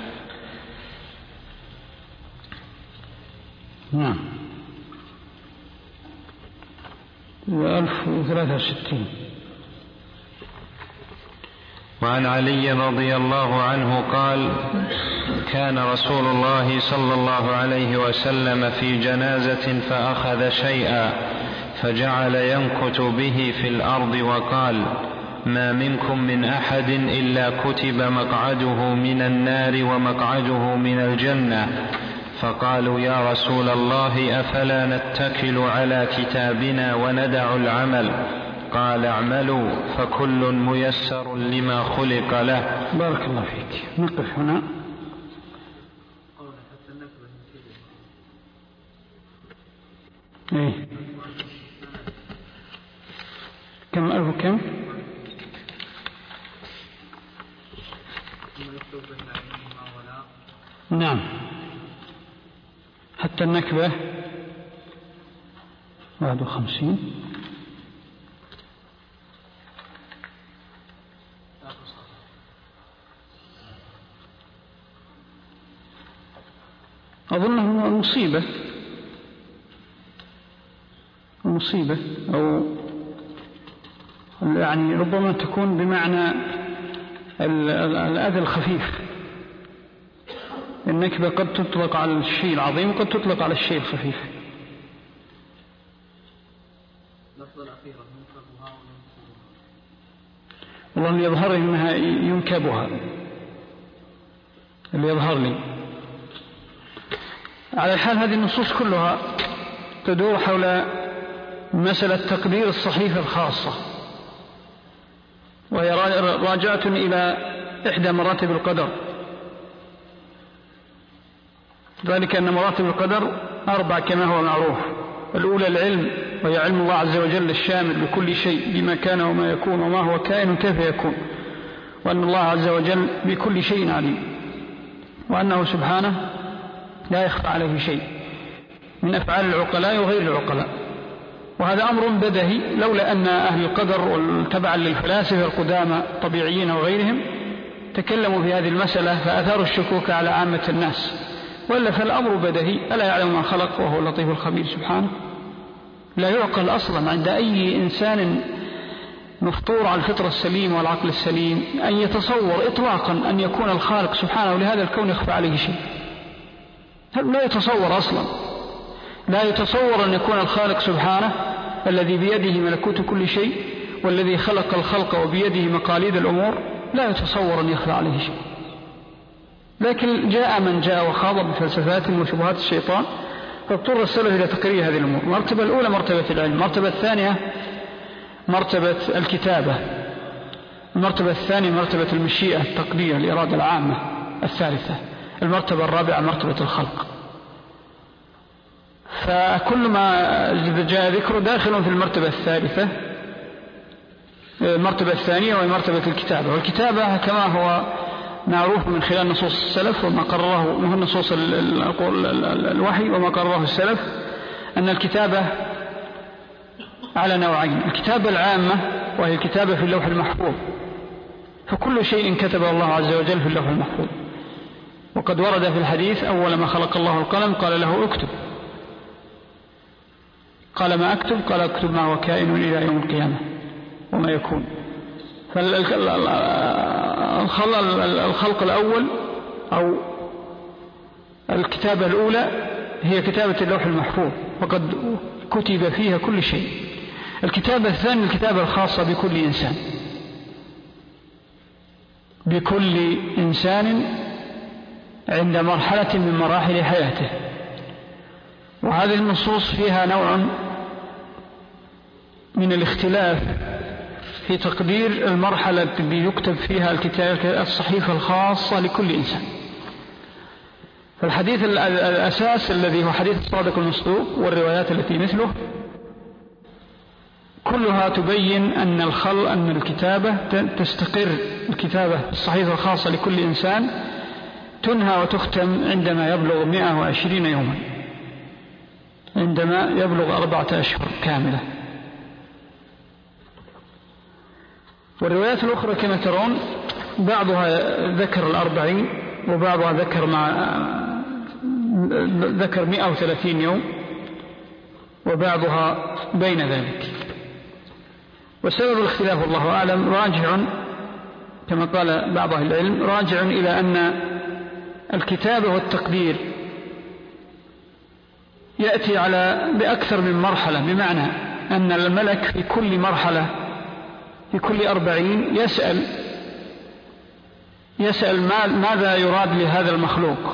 نعم. ألف وثلاثة وستين. وعن علي رضي الله عنه قال: كان رسول الله صلى الله عليه وسلم في جنازة فأخذ شيئا فجعل ينكت به في الأرض وقال: ما منكم من أحد إلا كتب مقعده من النار ومقعده من الجنة. فقالوا: يا رسول الله أفلا نتكل على كتابنا وندع العمل؟ قال: اعملوا فكل ميسر لما خلق له. بارك الله فيك. نقف هنا. إيه؟ كم ألف كم؟ نعم. حتى النكبة واحد وخمسين. أظنه المصيبة المصيبة أو يعني ربما تكون بمعنى الأذى الخفيف. النكبة قد تطلق على الشيء العظيم وقد تطلق على الشيء الخفيف. والله اللي يظهر إنها ينكبها، اللي يظهر لي على الحال. هذه النصوص كلها تدور حول مسألة تقدير الصحيفة الخاصة، وهي راجعة إلى إحدى مراتب القدر، ذلك أن مراتب القدر أربع كما هو معروف. الأولى العلم، وهي علم الله عز وجل الشامل بكل شيء بما كان وما يكون وما هو كائن كيف يكون، وأن الله عز وجل بكل شيء عليم، وأنه سبحانه لا يخفى عليه شيء من أفعال العقلاء وغير العقلاء. وهذا أمر بدهي، لولا أن أهل القدر والتبع للفلاسفة القدامى طبيعيين وغيرهم تكلموا في هذه المسألة فأثاروا الشكوك على عامة الناس، وإلا فالأمر بدهي. ألا يعلم ما خلق وهو اللطيف الخبير سبحانه؟ لا يعقل أصلا عند أي إنسان مفطور على الفطرة السليمة والعقل السليم أن يتصور إطلاقا أن يكون الخالق سبحانه لهذا الكون يخفى عليه شيء. لا يتصور أصلا، لا يتصور أن يكون الخالق سبحانه الذي بيده ملكوت كل شيء والذي خلق الخلق وبيده مقاليد الأمور، لا يتصور أن يخفى عليه شيء. لكن جاء من جاء وخاض بفلسفات وشبهات الشيطان فاضطر السلف إلى تقرير هذه الأمور. المرتبة الأولى مرتبة العلم، المرتبة الثانية مرتبة الكتابة، المرتبة الثانية مرتبة المشيئة التقدير الإرادة العامة، الثالثة المرتبة الرابعة مرتبة الخلق. فكل ما جاء ذكره داخل في المرتبة الثالثة، المرتبة الثانية وهي مرتبة الكتابة. والكتابة كما هو معروف من خلال نصوص السلف وما قرره من نصوص الوحي وما قرره السلف أن الكتابة على نوعين: الكتابة العامة وهي الكتابة في اللوح المحفوظ، فكل شيء كتبه الله عز وجل في اللوح المحفوظ. وقد ورد في الحديث: أول ما خلق الله القلم قال له اكتب، قال ما أكتب؟ قال اكتب ما هو كائن إلى يوم القيامة وما يكون. فالخلق الأول أو الكتابة الأولى هي كتابة اللوح المحفوظ، وقد كتب فيها كل شيء. الكتابة الثانية الكتابة الخاصة بكل إنسان، بكل إنسان عند مرحلة من مراحل حياته. وهذه النصوص فيها نوع من الاختلاف في تقدير المرحلة التي يكتب فيها الكتاب الصحيفة الخاصة لكل إنسان. فالحديث الأساس الذي هو حديث الصادق المصدوق والروايات التي مثله كلها تبين أن الخل أن الكتابة تستقر، الكتابة الصحيفة الخاصة لكل إنسان تنهى وتختم عندما يبلغ مئة وعشرين يوما، عندما يبلغ أربعة أشهر كاملة. والروايات الأخرى كما ترون بعضها ذكر الأربعين وبعضها ذكر مع ذكر مئة وثلاثين يوم وبعضها بين ذلك. وسبب الاختلاف والله أعلم راجع كما قال بعض أهل العلم راجع إلى أن الكتابة والتقدير يأتي على بأكثر من مرحلة، بمعنى أن الملك في كل مرحلة في كل أربعين يسأل يسأل ماذا يراد لهذا المخلوق،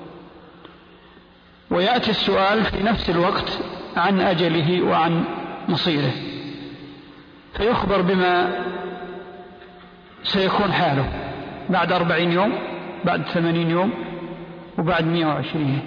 ويأتي السؤال في نفس الوقت عن أجله وعن مصيره، فيخبر بما سيكون حاله بعد أربعين يوم، بعد ثمانين يوم، وبعد مئة وعشرين.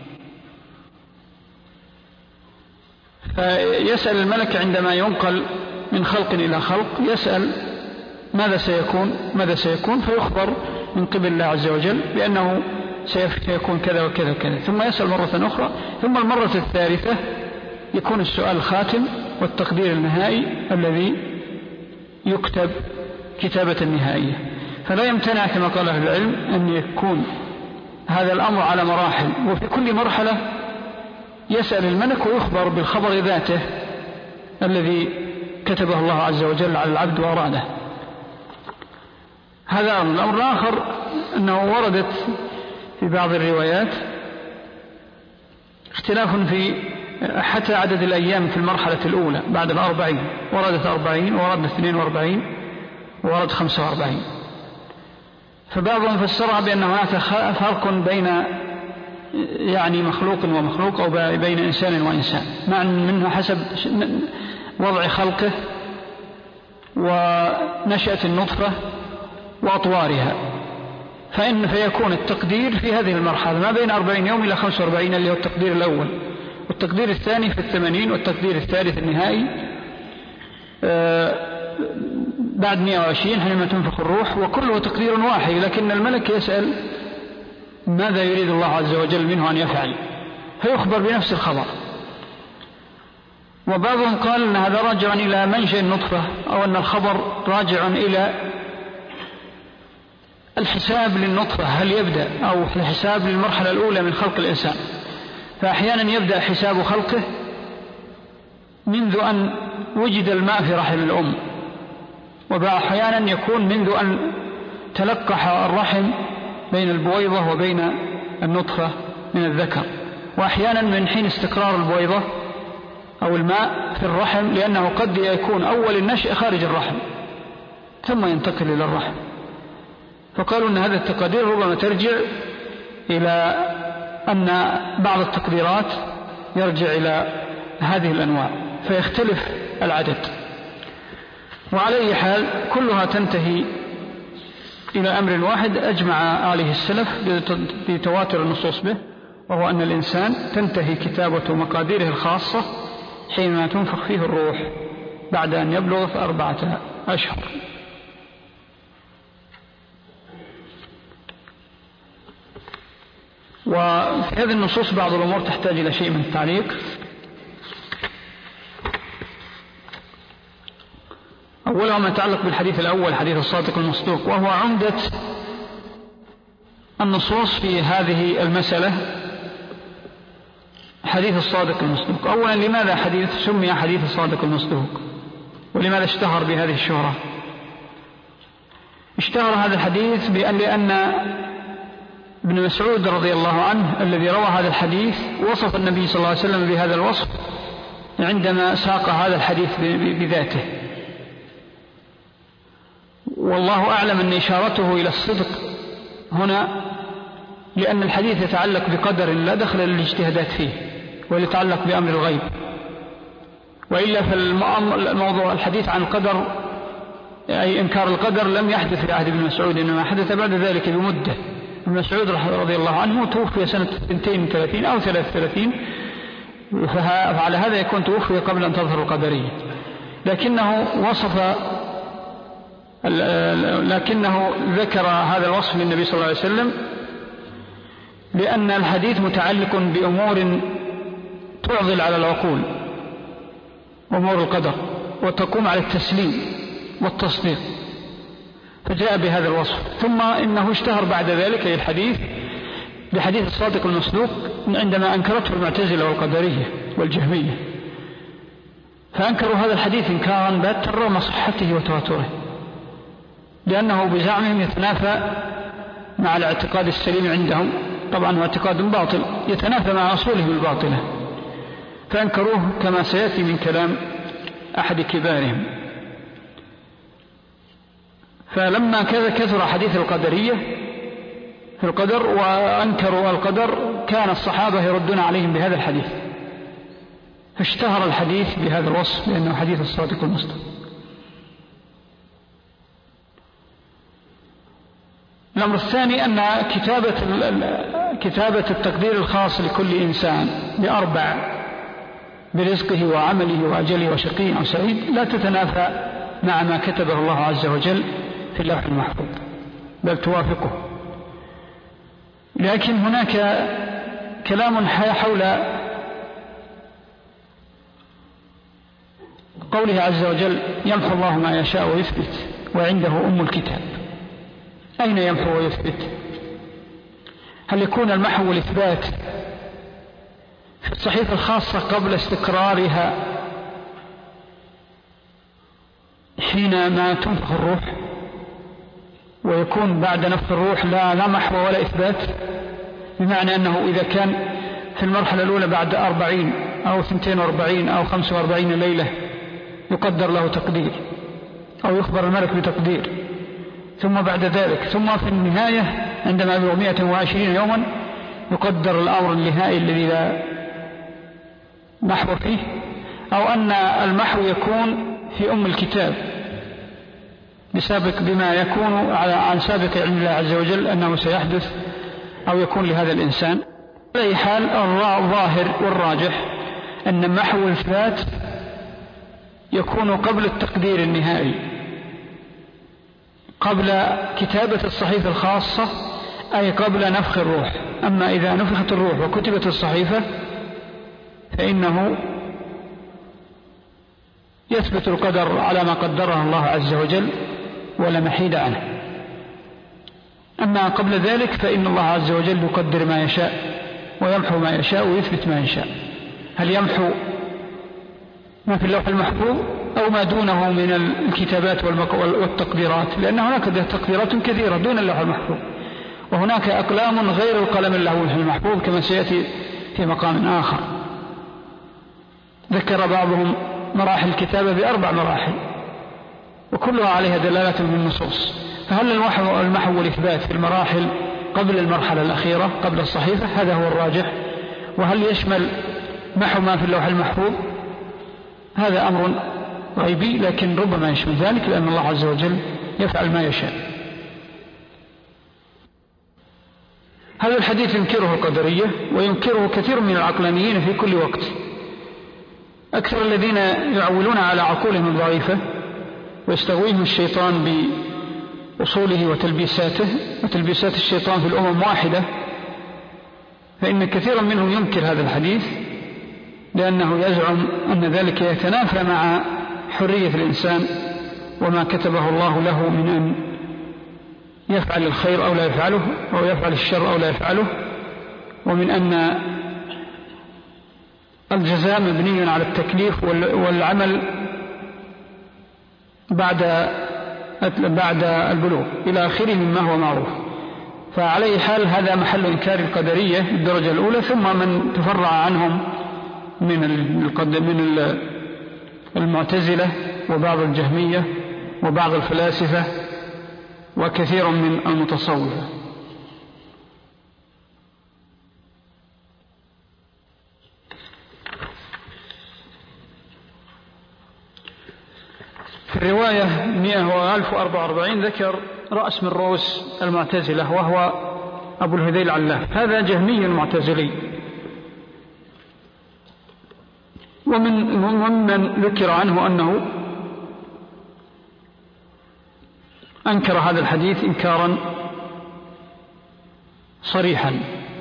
فيسأل الملك عندما ينقل من خلق إلى خلق يسأل ماذا سيكون ماذا سيكون فيخبر من قبل الله عز وجل بأنه سيكون كذا وكذا وكذا، ثم يسأل مرة أخرى، ثم المرة الثالثة يكون السؤال الخاتم والتقدير النهائي الذي يكتب كتابة النهائية. فلا يمتنع كما قال أهل العلم أن يكون هذا الأمر على مراحل، وفي كل مرحلة يسأل الملك ويخبر بالخبر ذاته الذي كتبه الله عز وجل على العبد وأراده. هذا الأمر الآخر أنه وردت في بعض الروايات اختلاف في حتى عدد الأيام في المرحلة الأولى بعد الأربعين، وردت أربعين وردت اثنين وأربعين وردت خمسة وأربعين. فبعضهم فسرها بأن هناك فرق بين يعني مخلوق ومخلوق أو بين إنسان وإنسان، مع منه حسب وضع خلقه ونشأة النطفة وأطوارها، فإن فيكون التقدير في هذه المرحلة ما بين أربعين يوم إلى خمسة وأربعين اللي هو التقدير الأول، والتقدير الثاني في الثمانين، والتقدير الثالث النهائي بعد مئة وعشرين حينما تنفخ الروح، وكله تقدير واحد. لكن الملك يسأل ماذا يريد الله عز وجل منه أن يفعل، فيخبر بنفس الخبر. وبعضهم قال أن هذا راجع إلى منشأ النطفة، أو أن الخبر راجع إلى الحساب للنطفة، هل يبدأ أو الحساب للمرحلة الأولى من خلق الإنسان. فأحيانا يبدأ حساب خلقه منذ أن وجد الماء في رحم الأم، وأحيانا يكون منذ أن تلقح الرحم بين البويضة وبين النطفة من الذكر، وأحيانا من حين استقرار البويضة أو الماء في الرحم، لأنه قد يكون أول النشأ خارج الرحم ثم ينتقل إلى الرحم. فقالوا أن هذه التقادير ربما ترجع إلى أن بعض التقديرات يرجع إلى هذه الأنواع فيختلف العدد. وعلى أي حال كلها تنتهي إلى أمر واحد أجمع عليه السلف بتواتر النصوص به، وهو أن الإنسان تنتهي كتابة مقاديره الخاصة حينما تنفخ فيه الروح بعد أن يبلغ أربعة أشهر. وفي هذه النصوص بعض الأمور تحتاج إلى شيء من التعليق. أولها ما يتعلق بالحديث الأول، حديث الصادق المصدوق، وهو عمدة النصوص في هذه المسألة. حديث الصادق المصدوق، أولا لماذا حديث سمي حديث الصادق المصدوق، ولماذا اشتهر بهذه الشهرة؟ اشتهر هذا الحديث بأن لأن ابن مسعود رضي الله عنه الذي روى هذا الحديث وصف النبي صلى الله عليه وسلم بهذا الوصف عندما ساق هذا الحديث بذاته، والله أعلم أن إشارته إلى الصدق هنا لأن الحديث يتعلق بقدر لا دخل للاجتهادات فيه ويتعلق بأمر الغيب، وإلا فالموضوع الحديث عن القدر أي إنكار القدر لم يحدث في عهد ابن مسعود، إنما حدث بعد ذلك بمدة. ابن مسعود رضي الله عنه توفي سنة اثنتين وثلاثين أو ثلاثة وثلاثين، فعلى هذا يكون توفي قبل أن تظهر القدرية، لكنه وصف لكنه ذكر هذا الوصف للنبي صلى الله عليه وسلم لأن الحديث متعلق بأمور تعضل على العقول، أمور القدر، وتقوم على التسليم والتصديق، فجاء بهذا الوصف. ثم إنه اشتهر بعد ذلك الحديث بحديث الصادق المصدوق عندما أنكرته المعتزلة والقدرية والجهمية، فأنكروا هذا الحديث إنكارا باتا رغم صحته وتواتره، لأنه بزعمهم يتنافى مع الاعتقاد السليم عندهم، طبعا هو اعتقاد باطل يتنافى مع أصولهم الباطلة، فأنكروه كما سيأتي من كلام أحد كبارهم. فلما كثر حديث القدرية في القدر وأنكروا القدر كان الصحابة يردون عليهم بهذا الحديث، فاشتهر الحديث بهذا الوصف لأنه حديث الصادق المصدوق. الأمر الثاني أن كتابة كتابة التقدير الخاص لكل إنسان بأربع برزقه وعمله وأجله وشقي أو سعيد لا تتنافى مع ما كتبه الله عز وجل في اللوح المحفوظ، بل توافقه. لكن هناك كلام حول قوله عز وجل يمحو الله ما يشاء ويثبت وعنده أم الكتاب. أين يمحو ويثبت؟ هل يكون المحو والإثبات في الصحيفة الخاصة قبل استقرارها حينما تنفخ الروح، ويكون بعد نفخ الروح لا لا محو ولا إثبات؟ بمعنى أنه إذا كان في المرحلة الأولى بعد أربعين أو اثنتين وأربعين أو خمسة وأربعين ليلة يقدر له تقدير أو يخبر الملك بتقدير، ثم بعد ذلك ثم في النهاية عندما يبلغ مئة وعشرين يوما يقدر الأمر النهائي الذي لا محو فيه، أو أن المحو يكون في أم الكتاب بسابق بما يكون عن سابق علم الله عز وجل أنه سيحدث أو يكون لهذا الإنسان. على أي حال الظاهر والراجح أن محو الإثبات يكون قبل التقدير النهائي، قبل كتابة الصحيفة الخاصة، أي قبل نفخ الروح. أما إذا نفخت الروح وكتبت الصحيفة فإنه يثبت القدر على ما قدره الله عز وجل ولا محيد عنه. أما قبل ذلك فإن الله عز وجل يقدر ما يشاء ويمحو ما يشاء ويثبت ما يشاء. هل يمحو ما في اللوح المحفوظ أو ما دونه من الكتابات والتقديرات؟ لأن هناك تقديرات كثيرة دون اللوح المحفوظ، وهناك أقلام غير القلم اللوح المحفوظ كما سيأتي في مقام آخر. ذكر بعضهم مراحل الكتابة بأربع مراحل وكلها عليها دلالة من النصوص، فهل المحو والإثبات في المراحل قبل المرحلة الأخيرة قبل الصحيفة؟ هذا هو الراجح. وهل يشمل محو ما في اللوح المحفوظ؟ هذا أمر غيبي، لكن ربما يشمل ذلك، لأن الله عز وجل يفعل ما يشاء. هذا الحديث ينكره القدرية وينكره كثير من العقلانيين في كل وقت. أكثر الذين يعولون على عقولهم الضعيفة ويستغويهم الشيطان بأصوله وتلبيساته وتلبيسات الشيطان في الأمم واحدة، فإن كثيرا منهم ينكر هذا الحديث لأنه يزعم أن ذلك يتنافى مع حرية الإنسان وما كتبه الله له من أن يفعل الخير أو لا يفعله، أو يفعل الشر أو لا يفعله، ومن أن الجزاء مبني على التكليف والعمل بعد بعد البلوغ إلى آخره مما هو معروف. فعلى حال هذا محل إنكار القدرية الدرجة الأولى، ثم من تفرع عنهم من من المعتزلة وبعض الجهمية وبعض الفلاسفة وكثير من المتصوفة. في الرواية مئة وألف وأربعة وأربعين ذكر رأس من رؤوس المعتزلة وهو أبو الهذيل العلاف، هذا جهمي معتزلي، ومن ممن ذكر عنه أنه أنكر هذا الحديث إنكارا صريحا.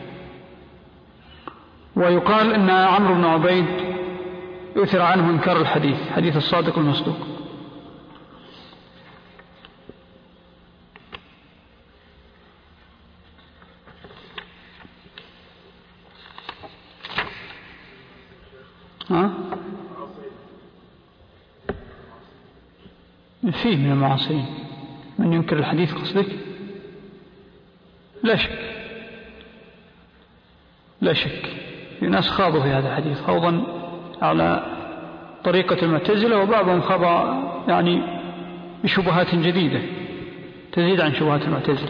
ويقال أن عمرو بن عبيد يؤثر عنه إنكار الحديث، حديث الصادق المصدوق. ها؟ فيه من المعاصرين من ينكر الحديث قصدك؟ لا شك لا شك في ناس خاضوا في هذا الحديث خوضا على طريقة المعتزلة، وبعضهم خاض يعني بشبهات جديدة تزيد عن شبهات المعتزلة.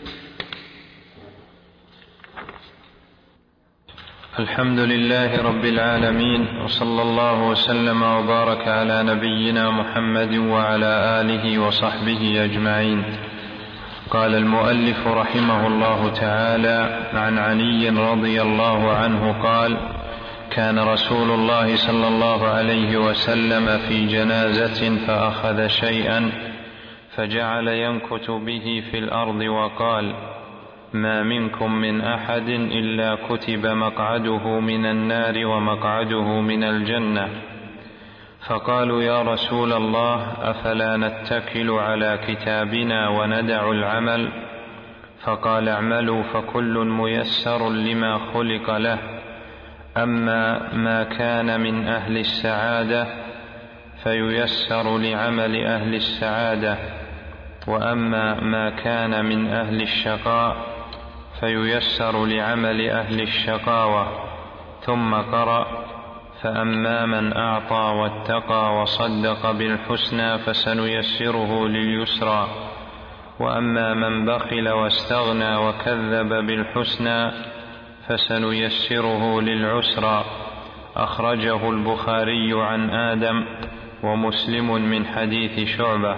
الحمد لله رب العالمين، وصلى الله وسلم وبارك على نبينا محمد وعلى آله وصحبه أجمعين. قال المؤلف رحمه الله تعالى: عن علي رضي الله عنه قال: كان رسول الله صلى الله عليه وسلم في جنازة فأخذ شيئا فجعل ينكت به في الأرض وقال: ما منكم من أحد إلا كتب مقعده من النار ومقعده من الجنة. فقالوا: يا رسول الله، أفلا نتكل على كتابنا وندع العمل؟ فقال: اعملوا فكل ميسر لما خلق له، أما ما كان من أهل السعادة فييسر لعمل أهل السعادة، وأما ما كان من أهل الشقاء فييسر لعمل أهل الشقاوة. ثم قرأ: فأما من أعطى واتقى وصدق بالحسنى فسنيسره لليسرى، وأما من بخل واستغنى وكذب بالحسنى فسنيسره للعسرى. أخرجه البخاري عن آدم ومسلم من حديث شعبة.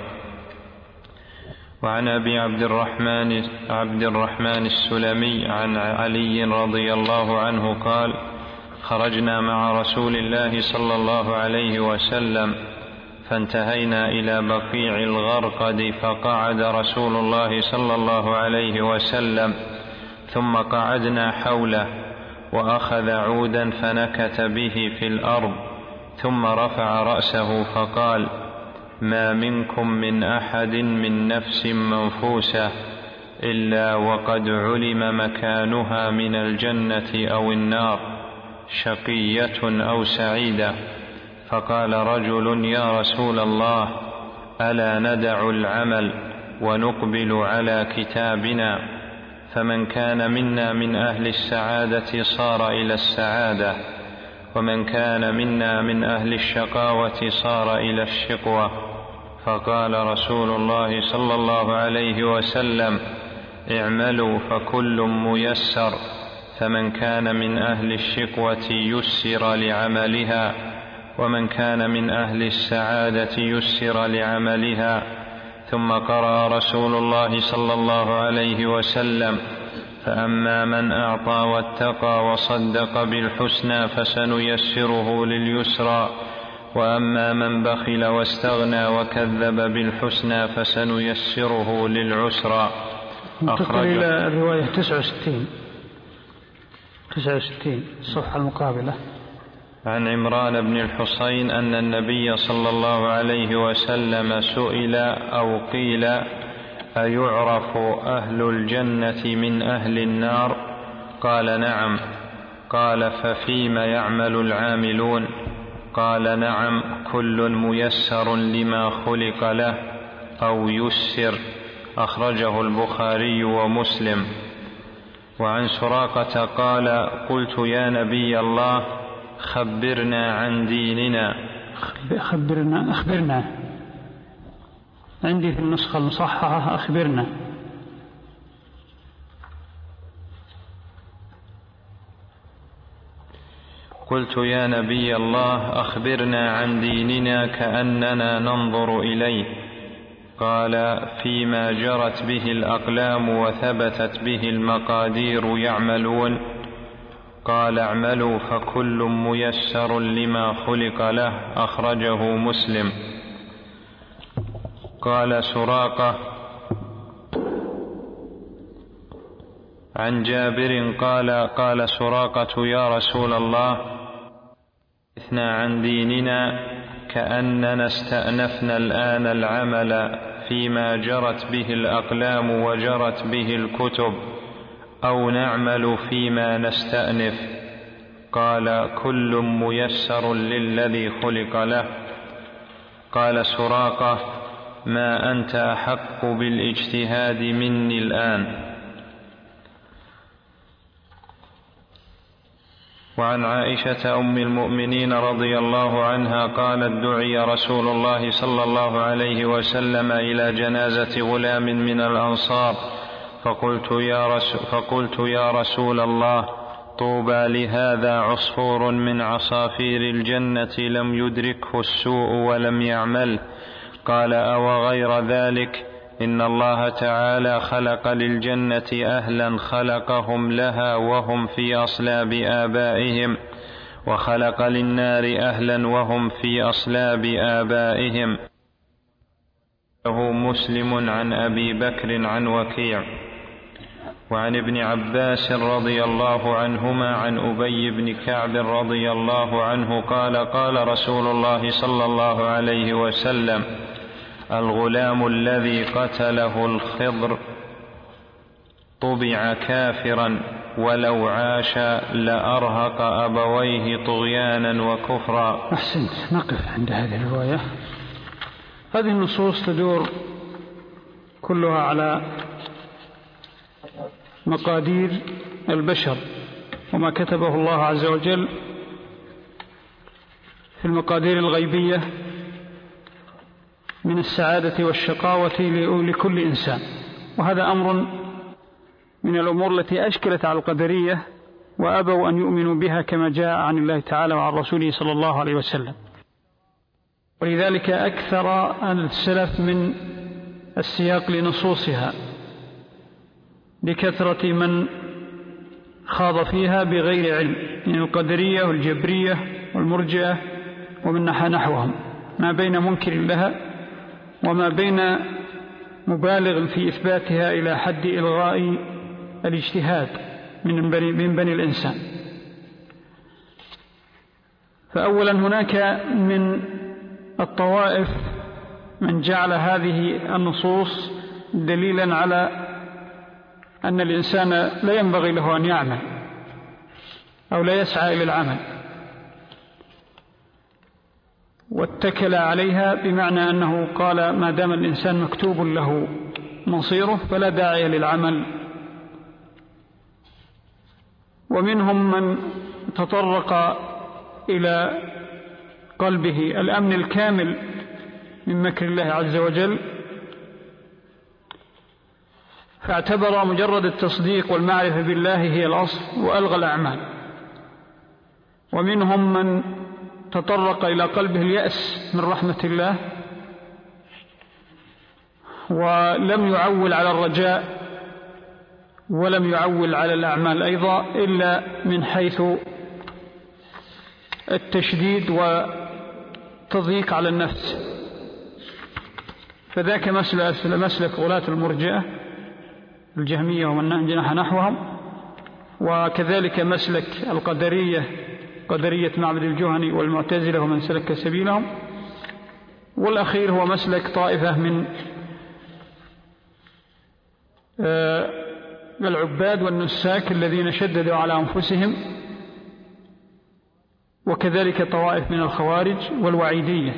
وعن أبي عبد الرحمن, عبد الرحمن السلمي عن علي رضي الله عنه قال: خرجنا مع رسول الله صلى الله عليه وسلم فانتهينا إلى بقيع الغرقد، فقعد رسول الله صلى الله عليه وسلم ثم قعدنا حوله، وأخذ عودا فنكت به في الأرض، ثم رفع رأسه فقال: ما منكم من أحد من نفس منفوسة إلا وقد علم مكانها من الجنة أو النار، شقية أو سعيدة. فقال رجل: يا رسول الله، ألا ندع العمل ونقبل على كتابنا؟ فمن كان منا من أهل السعادة صار إلى السعادة، ومن كان منا من أهل الشقاوة صار إلى الشقوة. فقال رسول الله صلى الله عليه وسلم: اعملوا فكل ميسر، فمن كان من أهل الشقوة يسر لعملها، ومن كان من أهل السعادة يسر لعملها. ثم قرأ رسول الله صلى الله عليه وسلم: فأما من أعطى واتقى وصدق بالحسنى فسنيسره لليسرى، وأما من بخل واستغنى وكذب بالحسنى فسنيسره للعسرى. انتقل إلى الرواية تسعة وستين تسعة وستين الصفحة المقابلة. عن عمران بن الحصين أن النبي صلى الله عليه وسلم سئل أو قيل: أيعرف أهل الجنة من أهل النار؟ قال: نعم. قال: ففيما يعمل العاملون؟ قال: نعم، كل ميسر لما خلق له أو يسر. أخرجه البخاري ومسلم. وعن سراقة قال: قلت يا نبي الله خبرنا عن ديننا. خبرنا أخبرنا عندي في النسخة المصححة أخبرنا. قلت يا نبي الله أخبرنا عن ديننا كأننا ننظر إليه. قال: فيما جرت به الأقلام وثبتت به المقادير يعملون. قال: اعملوا فكل ميسر لما خلق له. أخرجه مسلم. قال سراقة: عن جابر قال: قال سراقة: يا رسول الله، حدثنا عن ديننا كأننا استأنفنا الآن العمل فيما جرت به الأقلام وجرت به الكتب، أو نعمل فيما نستأنف. قال: كل ميسر للذي خلق له. قال سراقة: ما أنت أحق بالاجتهاد مني الآن. وعن عائشة أم المؤمنين رضي الله عنها قالت: دعي رسول الله صلى الله عليه وسلم إلى جنازة غلام من الأنصار، فقلت يا رسول, فقلت يا رسول الله، طوبى لهذا عصفور من عصافير الجنة لم يدركه السوء ولم يعمله. قال: أو غير ذلك، إن الله تعالى خلق للجنة أهلا خلقهم لها وهم في أصلاب آبائهم، وخلق للنار أهلا وهم في أصلاب آبائهم. له مسلم عن أبي بكر عن وكيع. وعن ابن عباس رضي الله عنهما عن أبي بن كعب رضي الله عنه قال: قال رسول الله صلى الله عليه وسلم: الغلام الذي قتله الخضر طبع كافرا، ولو عاش لأرهق أبويه طغيانا وكفرا. أحسنت. نقف عند هذه الرواية. هذه النصوص تدور كلها على مقادير البشر وما كتبه الله عز وجل في المقادير الغيبية من السعادة والشقاوة لكل إنسان. وهذا أمر من الأمور التي أشكلت على القدرية وأبوا أن يؤمنوا بها كما جاء عن الله تعالى وعن رسوله صلى الله عليه وسلم. ولذلك أكثر السلف من السياق لنصوصها لكثرة من خاض فيها بغير علم من القدرية والجبرية والمرجئة ومن نحى نحوهم، ما بين منكر لها وما بين مبالغ في إثباتها إلى حد إلغاء الاجتهاد من بني, من بني الإنسان. فأولا هناك من الطوائف من جعل هذه النصوص دليلا على أن الإنسان لا ينبغي له أن يعمل أو لا يسعى إلى العمل، واتكل عليها بمعنى أنه قال ما دام الإنسان مكتوب له مصيره فلا داعي للعمل. ومنهم من تطرق إلى قلبه الأمن الكامل من مكر الله عز وجل، فاعتبر مجرد التصديق والمعرفة بالله هي الأصل وألغى الأعمال. ومنهم من تطرق إلى قلبه اليأس من رحمة الله ولم يعول على الرجاء ولم يعول على الأعمال أيضا إلا من حيث التشديد والتضييق على النفس، فذاك مسلك غلاة المرجئة الجهمية ومن جنح نحوهم، وكذلك مسلك القدرية قدرية معبد الجهني والمعتزلة ومن سلك سبيلهم، والأخير هو مسلك طائفة من العباد والنساك الذين شددوا على أنفسهم، وكذلك طوائف من الخوارج والوعيدية.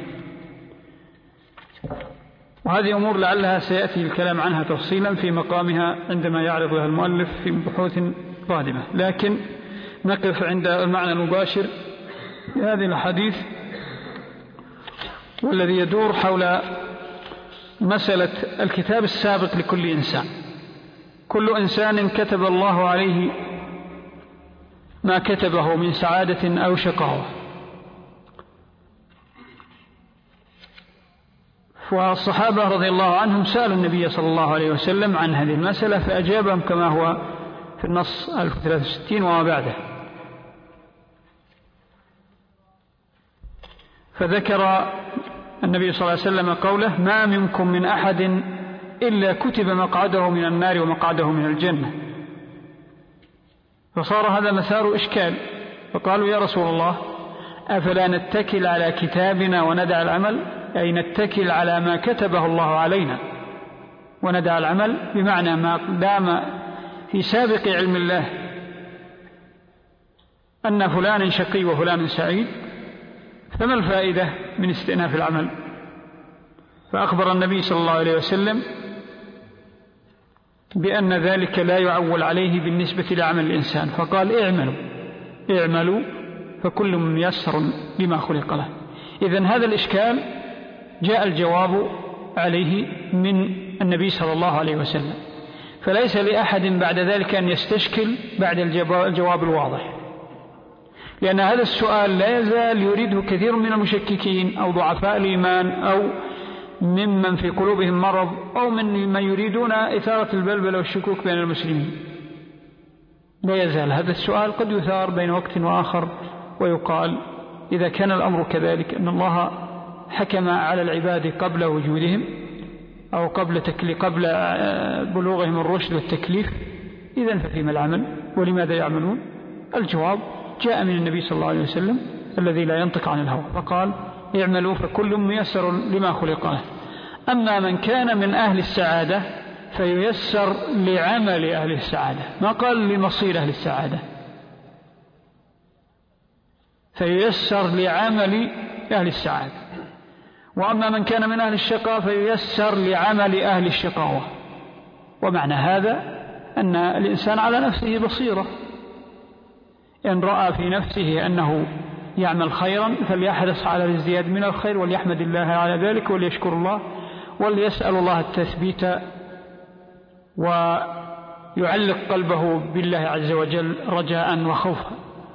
وهذه أمور لعلها سيأتي الكلام عنها تفصيلا في مقامها عندما يعرضها المؤلف في بحوث قادمة، لكن نقف عند المعنى المباشر لهذه الحديث والذي يدور حول مسألة الكتاب السابق لكل إنسان. كل إنسان كتب الله عليه ما كتبه من سعادة أو شقاوة، والصحابة رضي الله عنهم سألوا النبي صلى الله عليه وسلم عن هذه المسألة فأجابهم كما هو في النص ألف وثلاثة وستين وما بعده. فذكر النبي صلى الله عليه وسلم قوله: ما منكم من أحد إلا كتب مقعده من النار ومقعده من الجنة. فصار هذا مثار إشكال، فقالوا: يا رسول الله، أفلا نتكل على كتابنا وندع العمل؟ أي نتكل على ما كتبه الله علينا وندع العمل، بمعنى ما دام في سابق علم الله أن فلان شقي وفلان سعيد، فما الفائدة من استئناف العمل؟ فأخبر النبي صلى الله عليه وسلم بأن ذلك لا يعول عليه بالنسبة لعمل الإنسان، فقال: اعملوا اعملوا فكل ميسر لما خلق له. إذن هذا الإشكال جاء الجواب عليه من النبي صلى الله عليه وسلم، فليس لأحد بعد ذلك أن يستشكل بعد الجواب الواضح، لأن هذا السؤال لا يزال يريده كثير من المشككين أو ضعفاء الإيمان أو ممن في قلوبهم مرض أو من من يريدون إثارة البلبل والشكوك بين المسلمين. لا يزال هذا السؤال قد يثار بين وقت وآخر، ويقال: إذا كان الأمر كذلك أن الله حكم على العباد قبل وجودهم أو قبل تكليف قبل بلوغهم الرشد والتكليف، إذن ففيما العمل ولماذا يعملون؟ الجواب جاء من النبي صلى الله عليه وسلم الذي لا ينطق عن الهوى، فقال: اعملوا فكل ميسر لما خلق له. أما من كان من أهل السعادة فييسر لعمل أهل السعادة، ما قال لمصير أهل السعادة، فييسر لعمل أهل السعادة. وأما من كان من أهل الشقاء فييسر لعمل أهل الشقاوة. ومعنى هذا أن الإنسان على نفسه بصيرة، إن رأى في نفسه أنه يعمل خيرا فليحرص على الازدياد من الخير وليحمد الله على ذلك وليشكر الله وليسأل الله التثبيت ويعلق قلبه بالله عز وجل رجاء وخوفا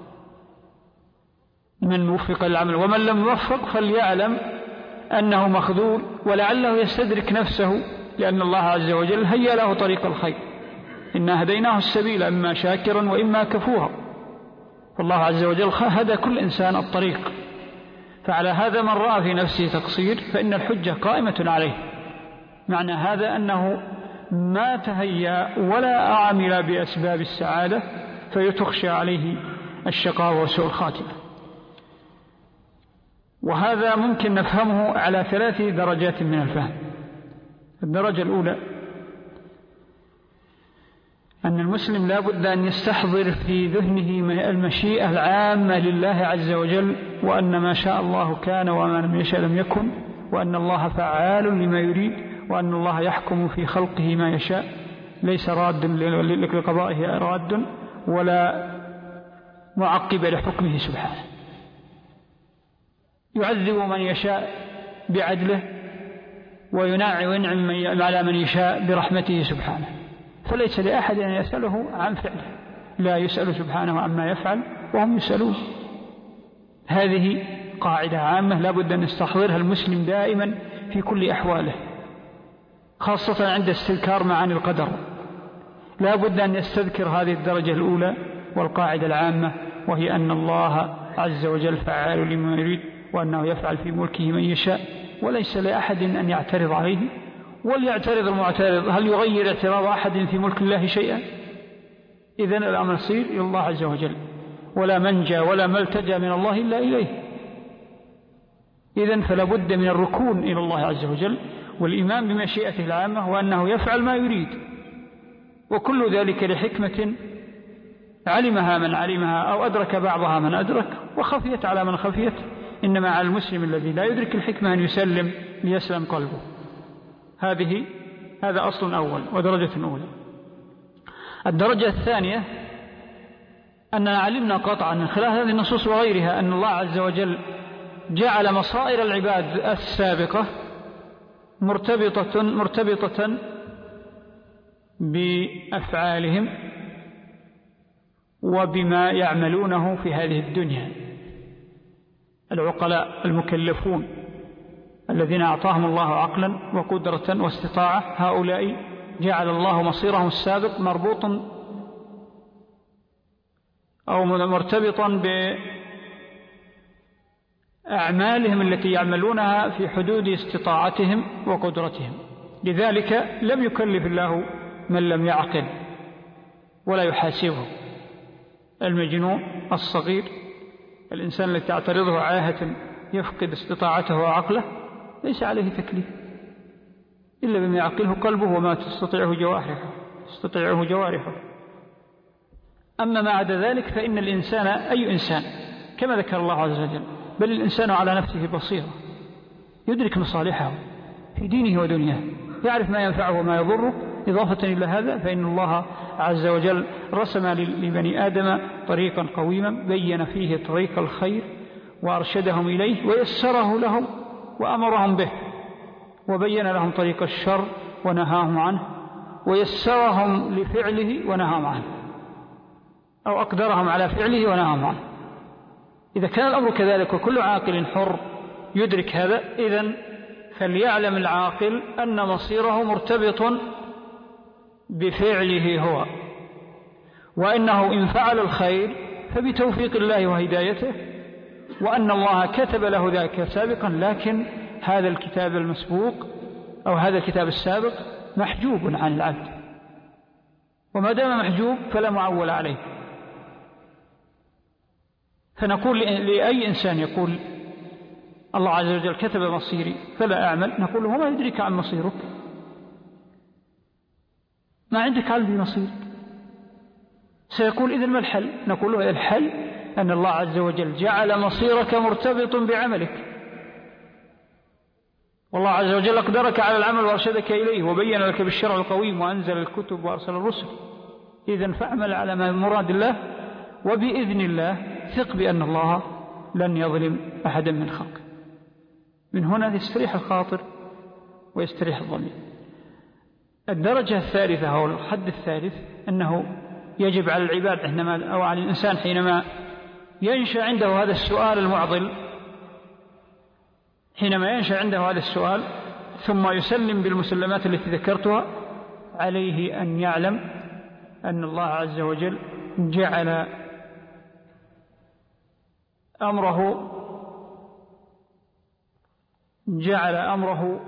من وفق العمل. ومن لم يوفق فليعلم أنه مخذول ولعله يستدرك نفسه، لأن الله عز وجل هيا له طريق الخير، إنا هديناه السبيل إما شاكرا وإما كفورا، فالله عز وجل هدى كل إنسان الطريق. فعلى هذا من رأى في نفسه تقصير فإن الحجة قائمة عليه. معنى هذا أنه ما تهيأ ولا أعمل بأسباب السعادة فيتخشى عليه الشقاء وسوء الخاتمة. وهذا ممكن نفهمه على ثلاث درجات من الفهم. الدرجة الأولى أن المسلم لا بد أن يستحضر في ذهنه المشيئة العامة لله عز وجل، وأن ما شاء الله كان وما لم يشاء لم يكن، وأن الله فعال لما يريد، وأن الله يحكم في خلقه ما يشاء، ليس راد لقضائه راد ولا معقب لحكمه سبحانه، يعذب من يشاء بعدله وينعم على من يشاء برحمته سبحانه، فليس لأحد أن يسأله عن فعله، لا يسأل سبحانه عما يفعل وهم يسألون. هذه قاعدة عامة لا بد أن يستحضرها المسلم دائما في كل أحواله، خاصة عند استذكار معاني القدر، لا بد أن يستذكر هذه الدرجة الأولى والقاعدة العامة، وهي أن الله عز وجل فعال لما يريد، وأنه يفعل في ملكه من يشاء، وليس لأحد أن يعترض عليه. وليعترض المعترض، هل يغير اعتراض أحد في ملك الله شيئا؟ إذن الأمر يصير إلى الله عز وجل، ولا منجى ولا ملتجى من الله إلا إليه. إذن فلا بد من الركون إلى الله عز وجل والإيمان بمشيئته العامة، وأنه يفعل ما يريد، وكل ذلك لحكمة علمها من علمها أو أدرك بعضها من أدرك، وخفيت على من خفيت. إنما على المسلم الذي لا يدرك الحكمة أن يسلم ليسلم قلبه. هذه هذا أصل أول ودرجة أولى. الدرجة الثانية أننا علمنا قطعا من خلال هذه النصوص وغيرها أن الله عز وجل جعل مصائر العباد السابقة مرتبطة مرتبطة بأفعالهم وبما يعملونه في هذه الدنيا. العقلاء المكلفون الذين أعطاهم الله عقلا وقدرة واستطاعة، هؤلاء جعل الله مصيرهم السابق مربوطا أو مرتبطا بأعمالهم التي يعملونها في حدود استطاعتهم وقدرتهم. لذلك لم يكلف الله من لم يعقل ولا يحاسبه. المجنون الصغير، الإنسان الذي تعترضه عاهة يفقد استطاعته وعقله، ليس عليه تكليف إلا بما يعقله قلبه وما تستطيعه جوارحه تستطيعه جوارحه. أما ما عدا ذلك فإن الإنسان أي إنسان كما ذكر الله عز وجل، بل الإنسان على نفسه بصيرة، يدرك مصالحه في دينه ودنياه، يعرف ما ينفعه وما يضره. إضافة إلى هذا فإن الله عز وجل رسم لبني آدم طريقا قويما بين فيه طريق الخير وأرشدهم إليه ويسره لهم وأمرهم به، وبين لهم طريق الشر ونهاهم عنه، ويسرهم لفعله ونهاهم عنه، أو أقدرهم على فعله ونهاهم عنه. إذا كان الأمر كذلك وكل عاقل حر يدرك هذا، إذن فليعلم العاقل أن مصيره مرتبط بفعله هو، وأنه إن فعل الخير فبتوفيق الله وهدايته، وأن الله كتب له ذلك سابقا، لكن هذا الكتاب المسبوق أو هذا الكتاب السابق محجوب عن العبد، وما دام محجوب فلا معول عليه. فنقول لأي إنسان يقول الله عز وجل كتب مصيري فلا أعمل، نقول له: وما يدريك عن مصيرك؟ ما عندك علم بمصيرك. سيقول: إذن ما الحل؟ نقول له: الحل أن الله عز وجل جعل مصيرك مرتبط بعملك، والله عز وجل أقدرك على العمل وأرشدك إليه وبين لك بالشرع القويم وأنزل الكتب وأرسل الرسل. إذن فاعمل على ما مراد الله، وبإذن الله ثق بأن الله لن يظلم أحدا من خلقه. من هنا يستريح الخاطر ويستريح الضمير. الدرجة الثالثة أو الحد الثالث أنه يجب على العباد حينما أو على الإنسان حينما ينشأ عنده هذا السؤال المعضل، حينما ينشأ عنده هذا السؤال ثم يسلم بالمسلمات التي ذكرتها، عليه أن يعلم أن الله عز وجل جعل أمره جعل أمره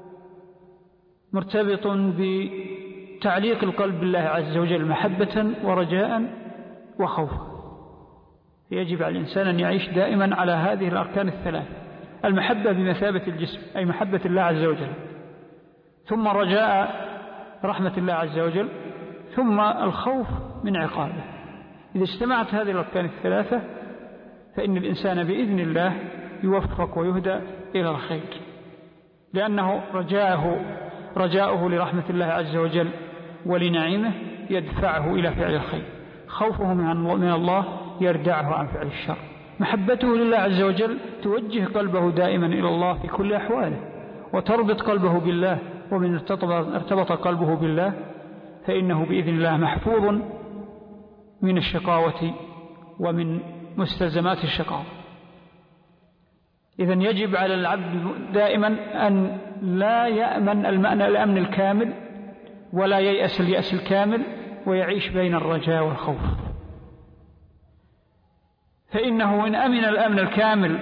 مرتبط بتعليق القلب بالله عز وجل محبة ورجاء وخوفا. يجب على الإنسان أن يعيش دائما على هذه الأركان الثلاث: المحبة بمثابة الجسم أي محبة الله عز وجل، ثم رجاء رحمة الله عز وجل، ثم الخوف من عقابه. إذا اجتمعت هذه الأركان الثلاثة فإن الإنسان بإذن الله يوفق ويهدى إلى الخير، لأنه رجاءه رجاؤه لرحمة الله عز وجل ولنعيمه يدفعه إلى فعل الخير، خوفه من الله يردعه عن فعل الشر، محبته لله عز وجل توجه قلبه دائما إلى الله في كل أحواله، وتربط قلبه بالله، ومن ارتبط قلبه بالله فإنه بإذن الله محفوظ من الشقاوة ومن مستلزمات الشقاوة. إذن يجب على العبد دائما أن لا يأمن المأمن الأمن الكامل ولا ييأس اليأس الكامل، ويعيش بين الرجاء والخوف. فإنه إن أمن الأمن الكامل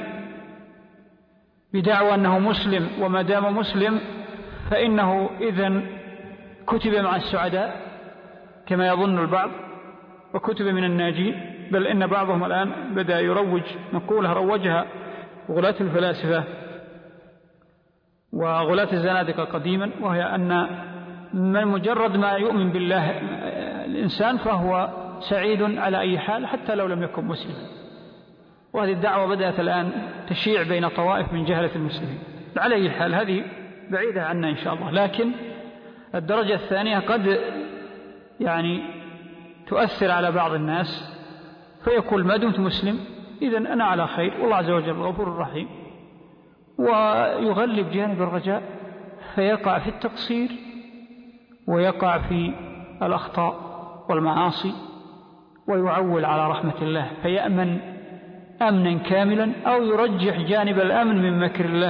بدعوى أنه مسلم وما دام مسلم فإنه إذن كتب مع السعداء كما يظن البعض وكتب من الناجين، بل إن بعضهم الآن بدأ يروج مقولة روجها غلاة الفلاسفة وغلاة الزنادقة قديما، وهي أن من مجرد ما يؤمن بالله الإنسان فهو سعيد على أي حال حتى لو لم يكن مسلما. وهذه الدعوة بدأت الآن تشيع بين طوائف من جهلة المسلمين. على أي حال هذه بعيدة عنا إن شاء الله، لكن الدرجة الثانية قد يعني تؤثر على بعض الناس فيقول ما دمت مسلم إذن أنا على خير والله عز وجل غفور رحيم، ويغلب جانب الرجاء فيقع في التقصير ويقع في الأخطاء والمعاصي ويعول على رحمة الله، فيأمن أمنا كاملا أو يرجح جانب الأمن من مكر الله،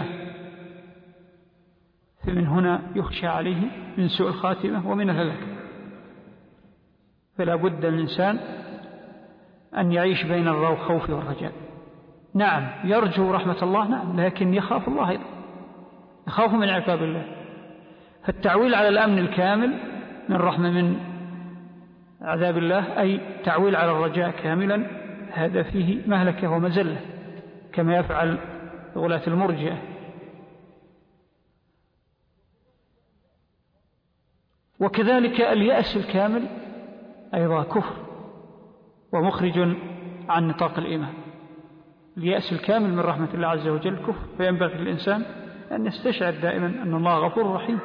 فمن هنا يخشى عليه من سوء الخاتمة ومن الهلاك. فلا بد الإنسان أن يعيش بين الخوف والرجاء. نعم يرجو رحمة الله، نعم، لكن يخاف الله أيضا، يخاف من عقاب الله. فالتعويل على الأمن الكامل من رحمة من عذاب الله أي تعويل على الرجاء كاملا، هذا فيه مهلكة ومزلة كما يفعل غلاة المرجئة. وكذلك اليأس الكامل أيضا كفر ومخرج عن نطاق الإيمان. اليأس الكامل من رحمة الله عز وجل كفر، فينبغي للإنسان أن يستشعر دائما أن الله غفور رحيم،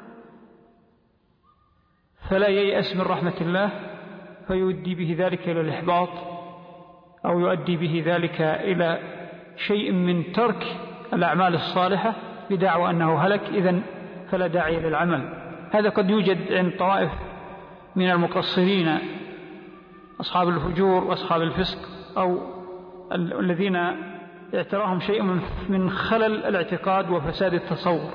فلا ييأس من رحمة الله فيؤدي به ذلك إلى الإحباط أو يؤدي به ذلك إلى شيء من ترك الأعمال الصالحة بدعوى أنه هلك، إذن فلا داعي للعمل. هذا قد يوجد عند طوائف من المقصرين أصحاب الفجور وأصحاب الفسق أو الذين اعتراهم شيء من خلل الاعتقاد وفساد التصور،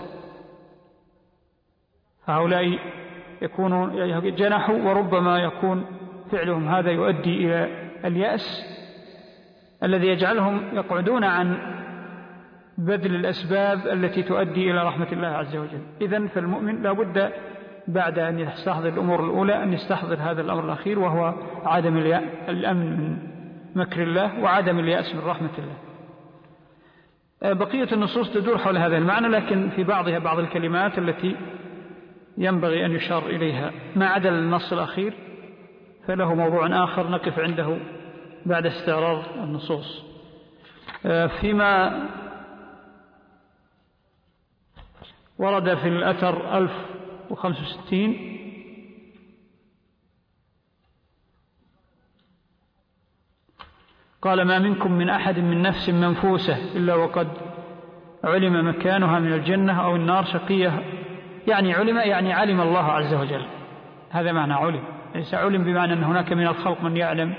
فهؤلاء يكونوا جنحوا، وربما يكون فعلهم هذا يؤدي إلى اليأس الذي يجعلهم يقعدون عن بذل الأسباب التي تؤدي إلى رحمة الله عز وجل. إذن فالمؤمن لا بد بعد أن يستحضر الأمور الأولى أن يستحضر هذا الأمر الأخير، وهو عدم الأمن من مكر الله وعدم اليأس من رحمة الله. بقية النصوص تدور حول هذا المعنى، لكن في بعضها بعض الكلمات التي ينبغي أن يشار إليها، ما عدا النص الأخير فله موضوع آخر نقف عنده بعد استعراض النصوص. فيما ورد في الأثر ألف وخمسة وستين قال ما منكم من أحد من نفس منفوسة إلا وقد علم مكانها من الجنة أو النار شقية، يعني علم يعني علم الله عز وجل، هذا معنى علم، ليس علم بمعنى أن هناك من الخلق من يعلم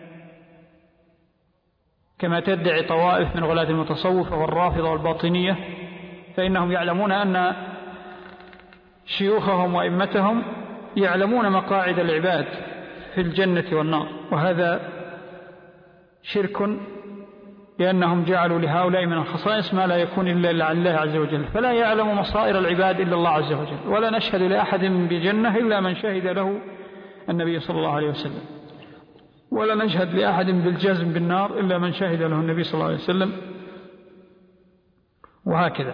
كما تدعي طوائف من غلاة المتصوفة والرافضة والباطنية، فإنهم يعلمون أن شيوخهم وإمتهم يعلمون مقاعد العباد في الجنة والنار، وهذا شرك، لأنهم جعلوا لهؤلاء من الخصائص ما لا يكون إلا عن الله عز وجل، فلا يعلم مصائر العباد إلا الله عز وجل، ولا نشهد لأحد بالجنة إلا من شهد له النبي صلى الله عليه وسلم، ولا نشهد لأحد بالجزم بالنار إلا من شهد له النبي صلى الله عليه وسلم، وهكذا.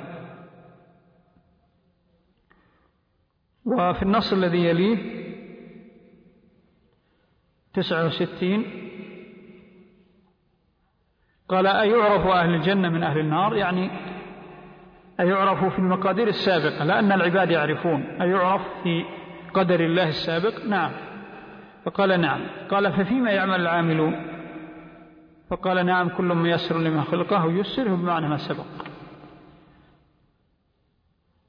وفي النص الذي يليه تسعة وستين قال أيعرف أهل الجنة من أهل النار، يعني أيعرف في المقادير السابقة، لأن العباد يعرفون، أيعرف في قدر الله السابق؟ نعم. فقال نعم. قال ففيما يعمل العاملون؟ فقال نعم كل ميسر لما خلقه يسره بمعنى ما سبق.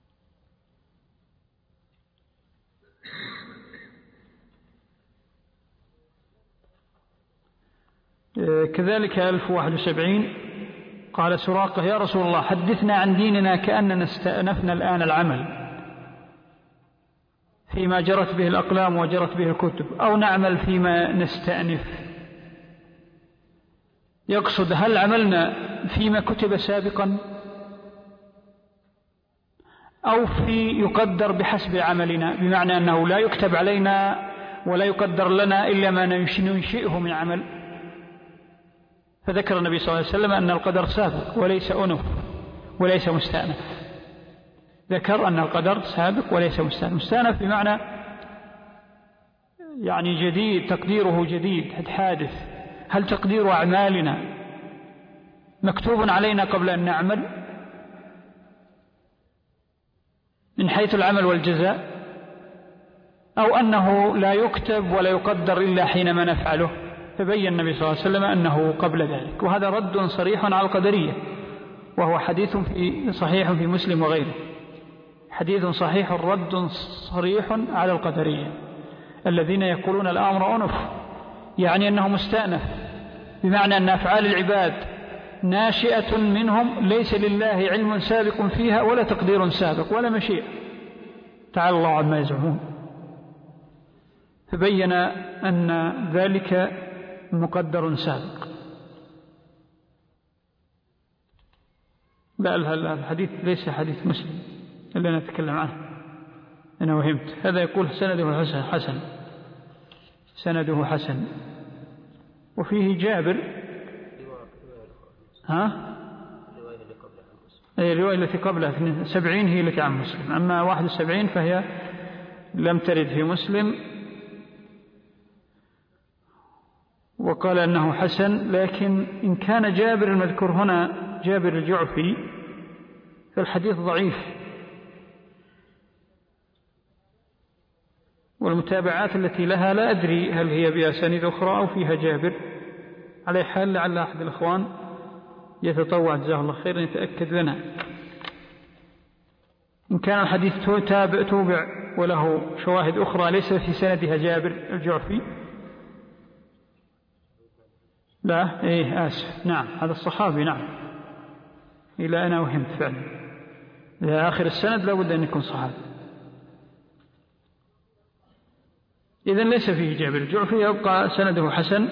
كذلك ألف وواحد وسبعين قال سراقة: يا رسول الله حدثنا عن ديننا كأننا استأنفنا الآن العمل فيما جرت به الأقلام وجرت به الكتب، أو نعمل فيما نستأنف. يقصد هل عملنا فيما كتب سابقا أو في يقدر بحسب عملنا، بمعنى أنه لا يكتب علينا ولا يقدر لنا إلا ما ننشئه من عمل. فذكر النبي صلى الله عليه وسلم أن القدر سابق وليس أنف وليس مستأنف. ذكر أن القدر سابق وليس مستأنف. مستأنف بمعنى يعني جديد، تقديره جديد حادث. هل تقدير أعمالنا مكتوب علينا قبل أن نعمل من حيث العمل والجزاء، أو أنه لا يكتب ولا يقدر إلا حينما نفعله؟ فبين النبي صلى الله عليه وسلم أنه قبل ذلك. وهذا رد صريح على القدرية، وهو حديث في صحيح في مسلم وغيره، حديث صحيح رد صريح على القدرية الذين يقولون الأمر أنف، يعني أنه مستأنف، بمعنى أن أفعال العباد ناشئة منهم ليس لله علم سابق فيها ولا تقدير سابق ولا مشيئة، تعالى الله عما يزعمون. فبين أن ذلك مقدر سابق. لا، الحديث ليس حديث مسلم اللي نتكلم عنه، أنا وهمت. هذا يقول سنده حسن، سنده حسن، وفيه جابر. ها؟ الرواية التي قبلها سبعين هي التي عن مسلم، أما واحد وسبعين فهي لم ترد في مسلم. وقال أنه حسن، لكن إن كان جابر المذكور هنا جابر الجعفي فالحديث ضعيف، والمتابعات التي لها لا أدري هل هي بأسانيد أخرى أو فيها جابر. على حال لعل أحد الأخوان يتطوع جزاه الله خيرا يتأكد لنا إن كان الحديث تابع توبع وله شواهد أخرى ليس في سندها جابر الجعفي. لا، إيه آسف، نعم هذا الصحابي، نعم، إلى أنا وهمت فعلا، لآخر السند لا بد أن يكون صحابي. إذن ليس فيه جابر الجعفي، يبقى سنده حسن.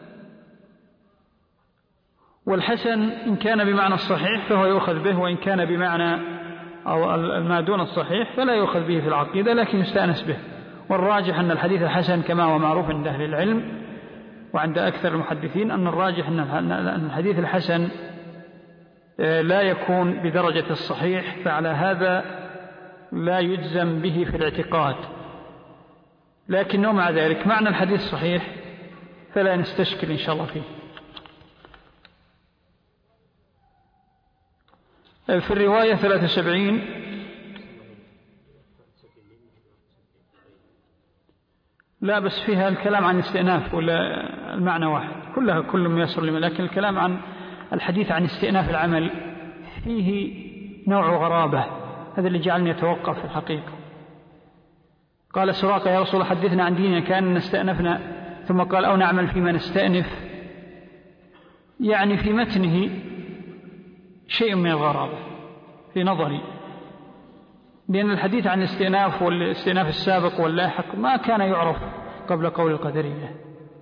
والحسن إن كان بمعنى الصحيح فهو يؤخذ به، وإن كان بمعنى أو ما دون الصحيح فلا يؤخذ به في العقيدة، لكن يستأنس به. والراجح أن الحديث الحسن كما هو معروف عند أهل العلم وعند أكثر المحدثين أن الراجح أن الحديث الحسن لا يكون بدرجة الصحيح، فعلى هذا لا يجزم به في الاعتقاد، لكنه مع ذلك معنى الحديث صحيح فلا نستشكل إن شاء الله فيه. في الرواية ثلاثة وسبعين لا بس فيها الكلام عن استئناف ولا المعنى واحد، كلها كل ميسر لما، لكن الكلام عن الحديث عن استئناف العمل فيه نوع غرابة، هذا اللي جعلني أتوقف في الحقيقة. قال سراقة: يا رسول الله حدثنا عن ديننا كأننا استأنفنا، ثم قال: أو نعمل فيما نستأنف، يعني في متنه شيء من الغرابة في نظري، لأن الحديث عن الاستئناف والاستئناف السابق واللاحق ما كان يعرف قبل قول القدرية.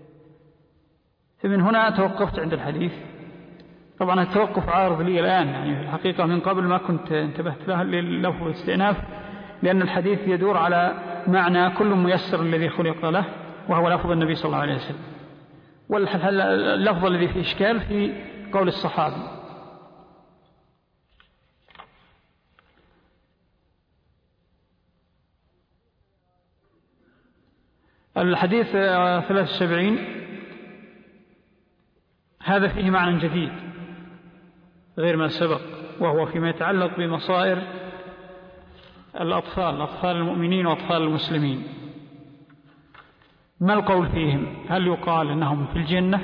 فمن هنا توقفت عند الحديث. طبعا التوقف عارض لي الآن، يعني في الحقيقة من قبل ما كنت انتبهت له للفظ الاستئناف، لأن الحديث يدور على معنى كل ميسر الذي خلق له، وهو لفظ النبي صلى الله عليه وسلم، واللفظ الذي فيه إشكال في قول الصحابي. الحديث ثلاثة وسبعين هذا فيه معنى جديد غير ما سبق، وهو فيما يتعلق بمصائر الأطفال، أطفال المؤمنين وأطفال المسلمين. ما القول فيهم؟ هل يقال أنهم في الجنة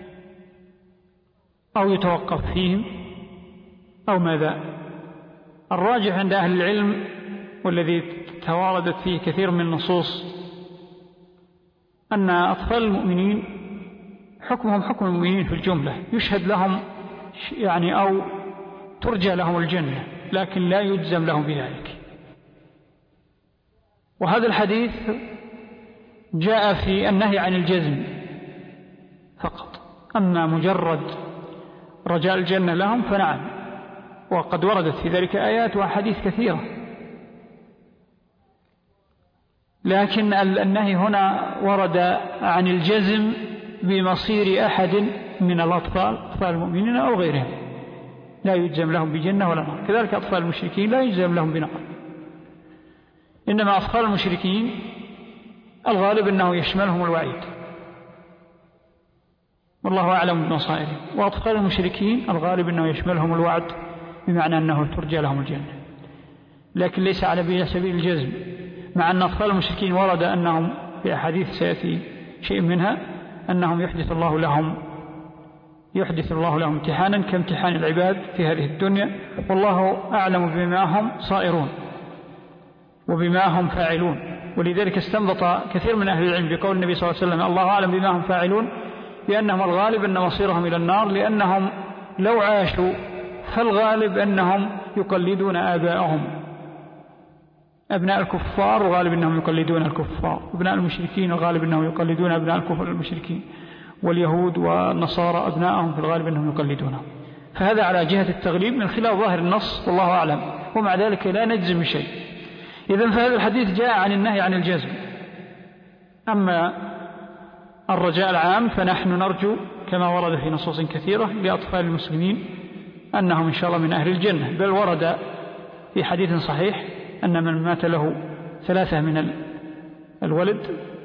أو يتوقف فيهم أو ماذا؟ الراجح عند أهل العلم والذي تواردت فيه كثير من النصوص أن أطفال المؤمنين حكمهم حكم المؤمنين في الجملة، يشهد لهم يعني أو ترجى لهم الجنة، لكن لا يجزم لهم بذلك. وهذا الحديث جاء في النهي عن الجزم فقط، أما مجرد رجاء الجنة لهم فنعم، وقد وردت في ذلك آيات وأحاديث كثيرة. لكن النهي هنا ورد عن الجزم بمصير أحد من الأطفال، أطفال المؤمنين أو غيرهم، لا يجزم لهم بجنة ولا نار. كذلك أطفال المشركين لا يجزم لهم بنار، إنما أطفال المشركين الغالب أنه يشملهم الوعيد، والله أعلم بمصائرهم. وأطفال المشركين الغالب أنه يشملهم الوعد، بمعنى أنه ترجى لهم الجنة، لكن ليس على سبيل الجزم، مع أن أطفال المشركين ورد أنهم في أحاديث سيأتي شيء منها أنهم يحدث الله لهم يحدث الله لهم امتحانا كامتحان العباد في هذه الدنيا، والله أعلم بما هم صائرون وبما هم فاعلون. ولذلك استنبط كثير من أهل العلم بقول النبي صلى الله عليه وسلم الله أعلم بما هم فاعلون، لأنهم الغالب أن مصيرهم إلى النار، لأنهم لو عاشوا فالغالب أنهم يقلدون آباءهم. أبناء الكفار الغالب أنهم يقلدون الكفار، أبناء المشركين الغالب أنهم يقلدون أبناء الكفر المشركين، واليهود والنصارى أبناءهم في الغالب أنهم يقلدونهم. فهذا على جهة التغليب من خلال ظاهر النص، والله أعلم، ومع ذلك لا نجزم بشيء. إذن فهذا الحديث جاء عن النهي عن الجزم. أما الرجاء العام فنحن نرجو كما ورد في نصوص كثيرة لأطفال المسلمين أنهم إن شاء الله من أهل الجنة، بل ورد في حديث صحيح أن من مات له ثلاثة من الولد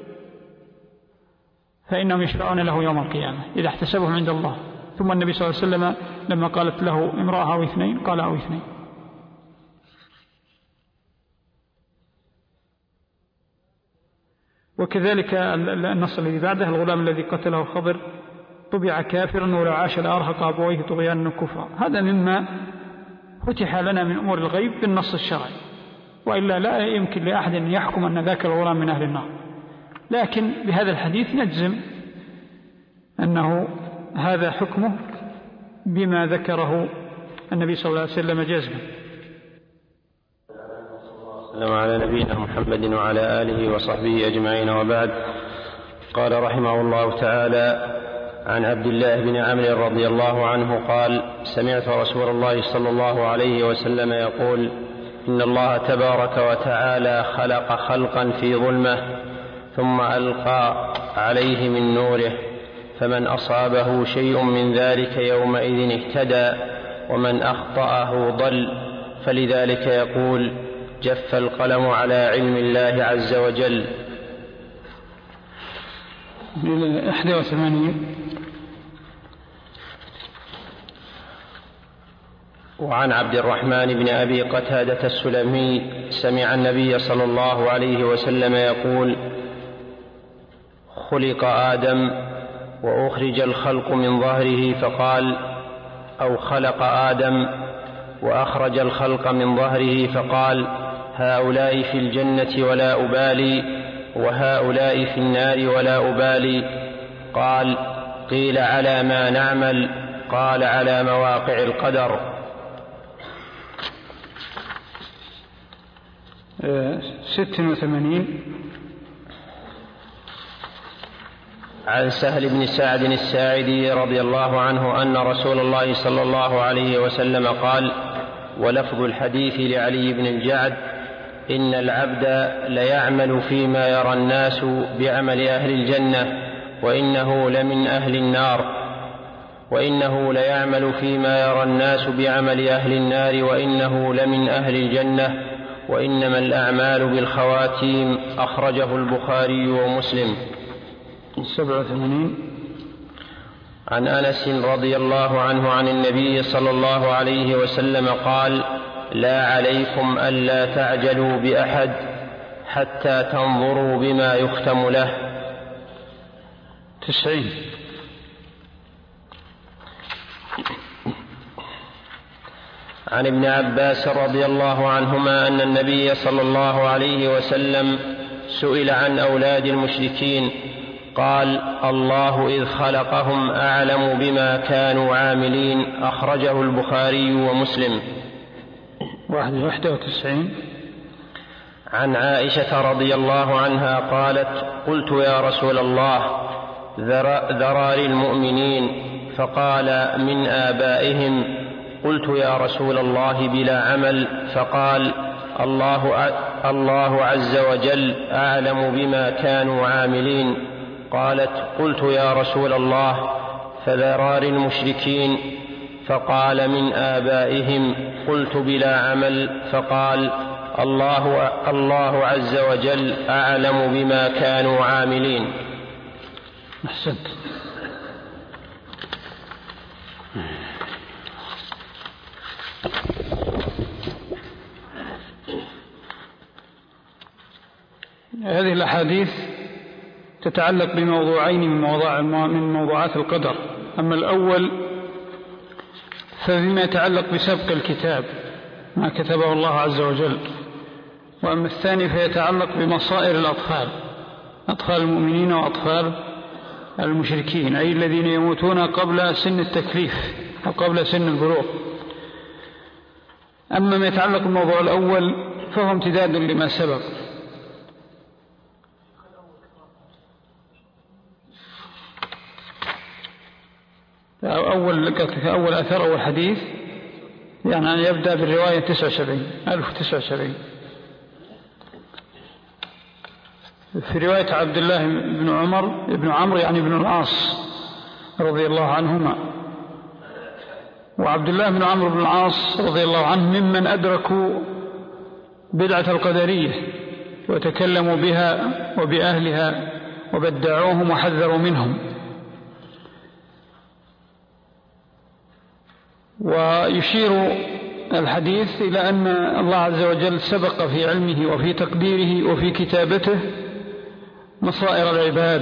فإنهم يشفعون له يوم القيامة إذا احتسبهم عند الله. ثم النبي صلى الله عليه وسلم لما قالت له امرأة أو اثنين قال أو اثنين. وكذلك النص الذي بعده الغلام الذي قتله خضر طبع كافرا ولو عاش لأرهق أبويه طغيانا كفرا. هذا مما فتح لنا من أمور الغيب بالنص الشرعي، وإلا لا يمكن لأحد أن يحكم أن ذاك الغلام من أهل النار. لكن بهذا الحديث نجزم أنه هذا حكمه بما ذكره النبي صلى الله عليه وسلم جزما. السلام على نبينا محمد وعلى آله وصحبه أجمعين، وبعد. قال رحمه الله تعالى: عن عبد الله بن عمرو رضي الله عنه قال: سمعت رسول الله صلى الله عليه وسلم يقول: إن الله تبارك وتعالى خلق خلقا في ظلمة ثم ألقى عليه من نوره، فمن أصابه شيء من ذلك يومئذ اهتدى، ومن أخطأه ضل. فلذلك يقول: جف القلم على علم الله عز وجل. إحدى وثمانين. وعن عبد الرحمن بن أبي قتادة السلمي سمع النبي صلى الله عليه وسلم يقول: خلق آدم وأخرج الخلق من ظهره، فقال: أو خلق آدم وأخرج الخلق من ظهره، فقال: هؤلاء في الجنة ولا أبالي، وهؤلاء في النار ولا أبالي. قال: قيل على ما نعمل؟ قال: على مواقع القدر. ست وثمانين. عن سهل بن سعد الساعدي رضي الله عنه أن رسول الله صلى الله عليه وسلم قال: ولفظ الحديث لعلي بن الجعد: إن العبد ليعمل فيما يرى الناس بعمل أهل الجنة، وإنه لمن أهل النار، وإنه ليعمل فيما يرى الناس بعمل أهل النار، وإنه لمن أهل الجنة، وإنما الأعمال بالخواتيم. أخرجه البخاري ومسلم. سبعة وثمانين. عن أنس رضي الله عنه عن النبي صلى الله عليه وسلم قال: لا عليكم ألا تعجلوا بأحد حتى تنظروا بما يختم له. تسعين. عن ابن عباس رضي الله عنهما أن النبي صلى الله عليه وسلم سئل عن أولاد المشركين قال: الله إذ خلقهم أعلم بما كانوا عاملين. أخرجه البخاري ومسلم. واحد وتسعين. عن عائشة رضي الله عنها قالت: قلت يا رسول الله ذراري المؤمنين، فقال: من آبائهم. قلت يا رسول الله بلا عمل، فقال: الله, الله عز وجل أعلم بما كانوا عاملين. قالت: قلت يا رسول الله فذرار المشركين، فقال: من آبائهم. قلت بلا عمل، فقال: الله, الله عز وجل أعلم بما كانوا عاملين. أحسنت. هذه الأحاديث تتعلق بموضوعين من, موضوع من موضوعات القدر. أما الأول فبما يتعلق بسبق الكتاب ما كتبه الله عز وجل، وأما الثاني فيتعلق بمصائر الأطفال، أطفال المؤمنين وأطفال المشركين، أي الذين يموتون قبل سن التكليف أو قبل سن البلوغ. أما ما يتعلق بالموضوع الأول فهو امتداد لما سبق. أول أول أثر أول حديث يعني أن يبدأ بالرواية تسعة وسبعين ألف وتسعة وسبعين. في رواية عبد الله بن عمر بن عمرو يعني بن العاص رضي الله عنهما. وعبد الله بن عمرو بن العاص رضي الله عنه ممن أدركوا بدعة القدرية وتكلموا بها وبأهلها وبدعوهم وحذروا منهم. ويشير الحديث إلى أن الله عز وجل سبق في علمه وفي تقديره وفي كتابته مصائر العباد.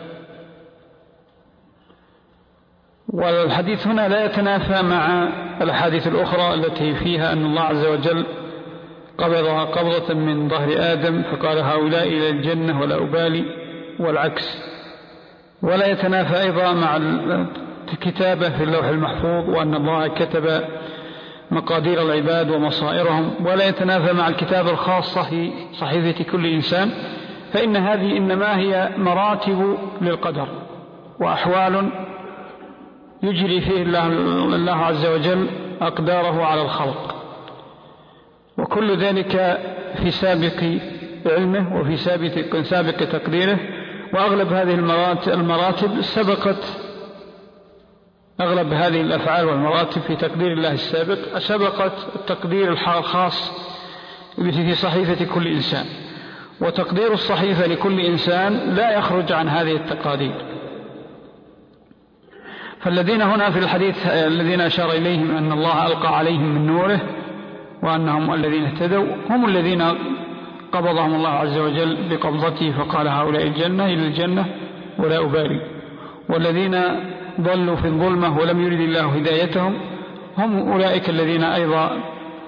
والحديث هنا لا يتنافى مع الأحاديث الأخرى التي فيها أن الله عز وجل قبضها قبضة من ظهر آدم فقال: هؤلاء إلى الجنة ولا أبالي، والعكس. ولا يتنافى أيضا مع الكتابة في اللوح المحفوظ وأن الله كتب مقادير العباد ومصائرهم. ولا يتنافى مع الكتابة الخاصة في صحيفة كل إنسان، فإن هذه إنما هي مراتب للقدر وأحوال يجري فيه الله, الله عز وجل أقداره على الخلق، وكل ذلك في سابق علمه وفي سابق, سابق تقديره. وأغلب هذه المراتب سبقت أغلب هذه الأفعال والمراتب في تقدير الله السابق سبقت التقدير الخاص في صحيفة كل إنسان. وتقدير الصحيفة لكل إنسان لا يخرج عن هذه التقادير. فالذين هنا في الحديث الذين أشار إليهم أن الله ألقى عليهم من نوره وأنهم الذين اهتدوا هم الذين قبضهم الله عز وجل بقبضته فقال: هؤلاء الجنة إلى الجنة ولا أبالي. والذين ضلوا في الظلمة ولم يرد الله هدايتهم هم أولئك الذين أيضا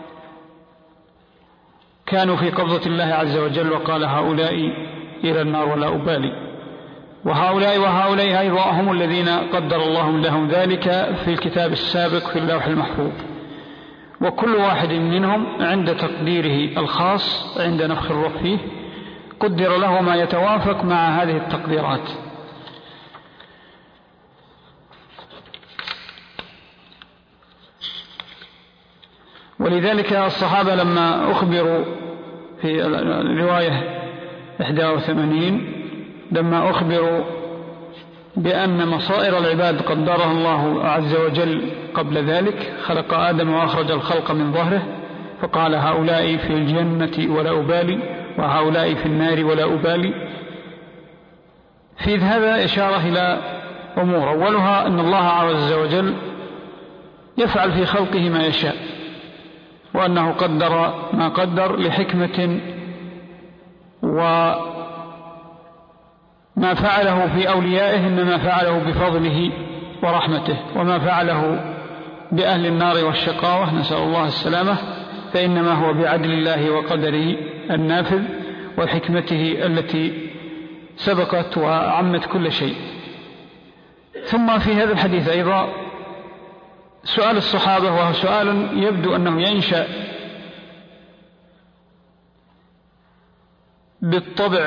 كانوا في قبضة الله عز وجل وقال: هؤلاء إلى النار ولا أبالي. وهؤلاء وهؤلاء أيضا هم الذين قدر الله لهم ذلك في الكتاب السابق في اللوح المحفوظ. وكل واحد منهم عند تقديره الخاص عند نفخ الروح فيه قدر له ما يتوافق مع هذه التقديرات. ولذلك الصحابة لما أخبروا في الرواية إحدى وثمانين لما أخبروا بأن مصائر العباد قدرها الله عز وجل قبل ذلك خلق آدم وأخرج الخلق من ظهره فقال: هؤلاء في الجنة ولا أبالي وهؤلاء في النار ولا أبالي. في هذا إشارة إلى أمور، أولها أن الله عز وجل يفعل في خلقه ما يشاء، وأنه قدر ما قدر لحكمة، وما فعله في أوليائه إنما فعله بفضله ورحمته، وما فعله بأهل النار والشقاوة نسأل الله السلامة فإنما هو بعدل الله وقدره النافذ وحكمته التي سبقت وعمت كل شيء. ثم في هذا الحديث أيضا سؤال الصحابة، وهو سؤال يبدو أنه ينشأ بالطبع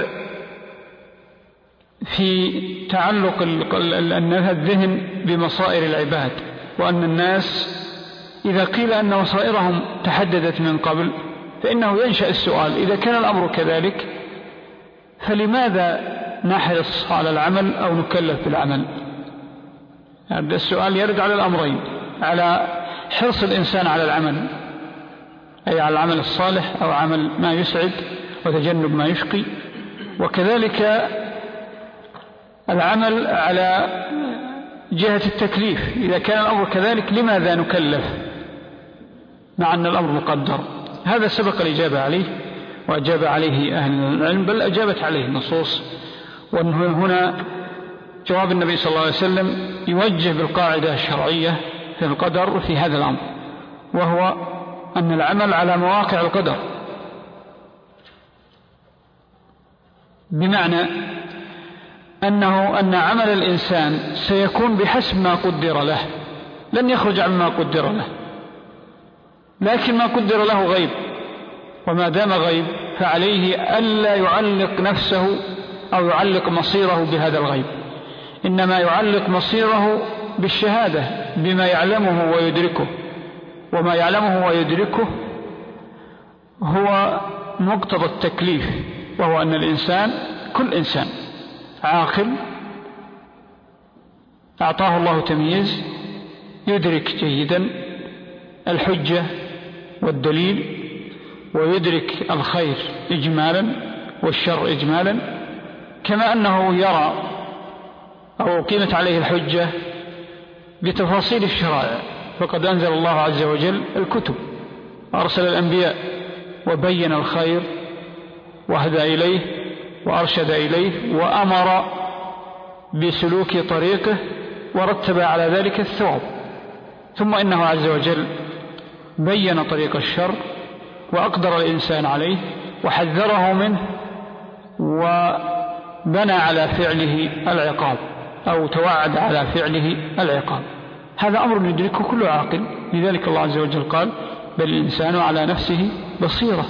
في تعلق الذهن بمصائر العباد، وأن الناس إذا قيل أن مصائرهم تحددت من قبل فإنه ينشأ السؤال: إذا كان الأمر كذلك فلماذا نحرص على العمل أو نكلف بالعمل؟ هذا السؤال يرد على الأمرين: على حرص الإنسان على العمل، أي على العمل الصالح أو عمل ما يسعد وتجنب ما يشقي، وكذلك العمل على جهة التكليف. إذا كان الأمر كذلك لماذا نكلف مع أن الأمر مقدر؟ هذا سبق الإجابة عليه وأجاب عليه أهل العلم، بل أجابت عليه النصوص. وهنا جواب النبي صلى الله عليه وسلم يوجه بالقاعدة الشرعية في القدر في هذا الأمر، وهو أن العمل على مواقع القدر، بمعنى أنه أن عمل الإنسان سيكون بحسب ما قدر له، لن يخرج عما قدر له، لكن ما قدر له غيب، وما دام غيب فعليه ألا يعلق نفسه أو يعلق مصيره بهذا الغيب، إنما يعلق مصيره بالشهادة بما يعلمه ويدركه، وما يعلمه ويدركه هو مقتضى التكليف، وهو أن الإنسان كل إنسان عاقل أعطاه الله تمييز يدرك جيدا الحجة والدليل، ويدرك الخير إجمالا والشر إجمالا، كما أنه يرى أو قيمت عليه الحجة بتفاصيل الشرائع. فقد أنزل الله عز وجل الكتب وأرسل الأنبياء وبين الخير وهدى إليه وأرشد إليه وأمر بسلوك طريقه ورتب على ذلك الثواب. ثم إنه عز وجل بين طريق الشر وأقدر الإنسان عليه وحذره منه وبنى على فعله العقاب أو توعد على فعله العقاب. هذا أمر يدركه كل عاقل، لذلك الله عز وجل قال: بل الإنسان على نفسه بصيرة،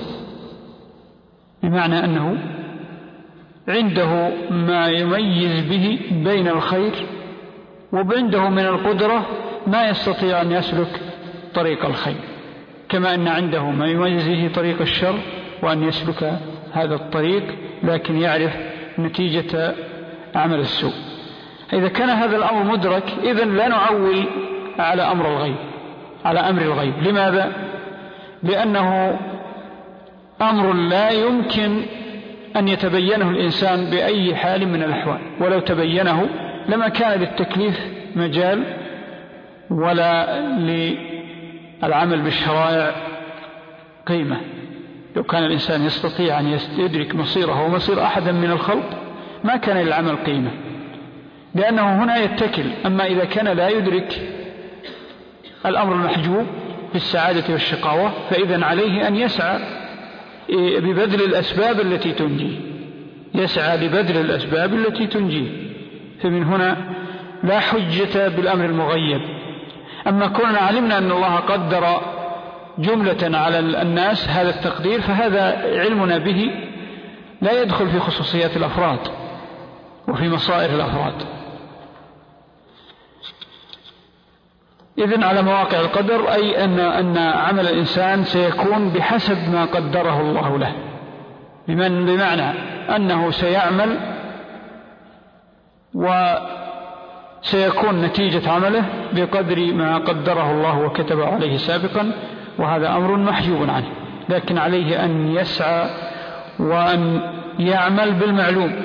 بمعنى أنه عنده ما يميز به بين الخير، وعنده من القدرة ما يستطيع أن يسلك طريق الخير، كما أن عنده ما يميز به طريق الشر وأن يسلك هذا الطريق، لكن يعرف نتيجة عمل السوء. إذا كان هذا الأمر مدرك إذن لا نعول على أمر الغيب على أمر الغيب. لماذا؟ لأنه أمر لا يمكن أن يتبينه الإنسان بأي حال من الأحوال، ولو تبينه لما كان للتكليف مجال ولا للعمل بالشرائع قيمة. لو كان الإنسان يستطيع أن يدرك مصيره ومصير أحدا من الخلق ما كان للعمل قيمة، لأنه هنا يتكل. أما إذا كان لا يدرك الأمر المحجوب في السعادة والشقاوة فإذن عليه أن يسعى ببذل الأسباب التي تنجيه، يسعى لبذل الأسباب التي تنجيه. فمن هنا لا حجة بالأمر المغيب. أما كنا علمنا أن الله قدر جملة على الناس هذا التقدير، فهذا علمنا به لا يدخل في خصوصيات الأفراد وفي مصائر الأفراد. إذن على مواقع القدر أي أن, أن عمل الإنسان سيكون بحسب ما قدره الله له، بمن بمعنى أنه سيعمل وسيكون نتيجة عمله بقدر ما قدره الله وكتب عليه سابقا، وهذا أمر محجوب عنه، لكن عليه أن يسعى وأن يعمل بالمعلوم.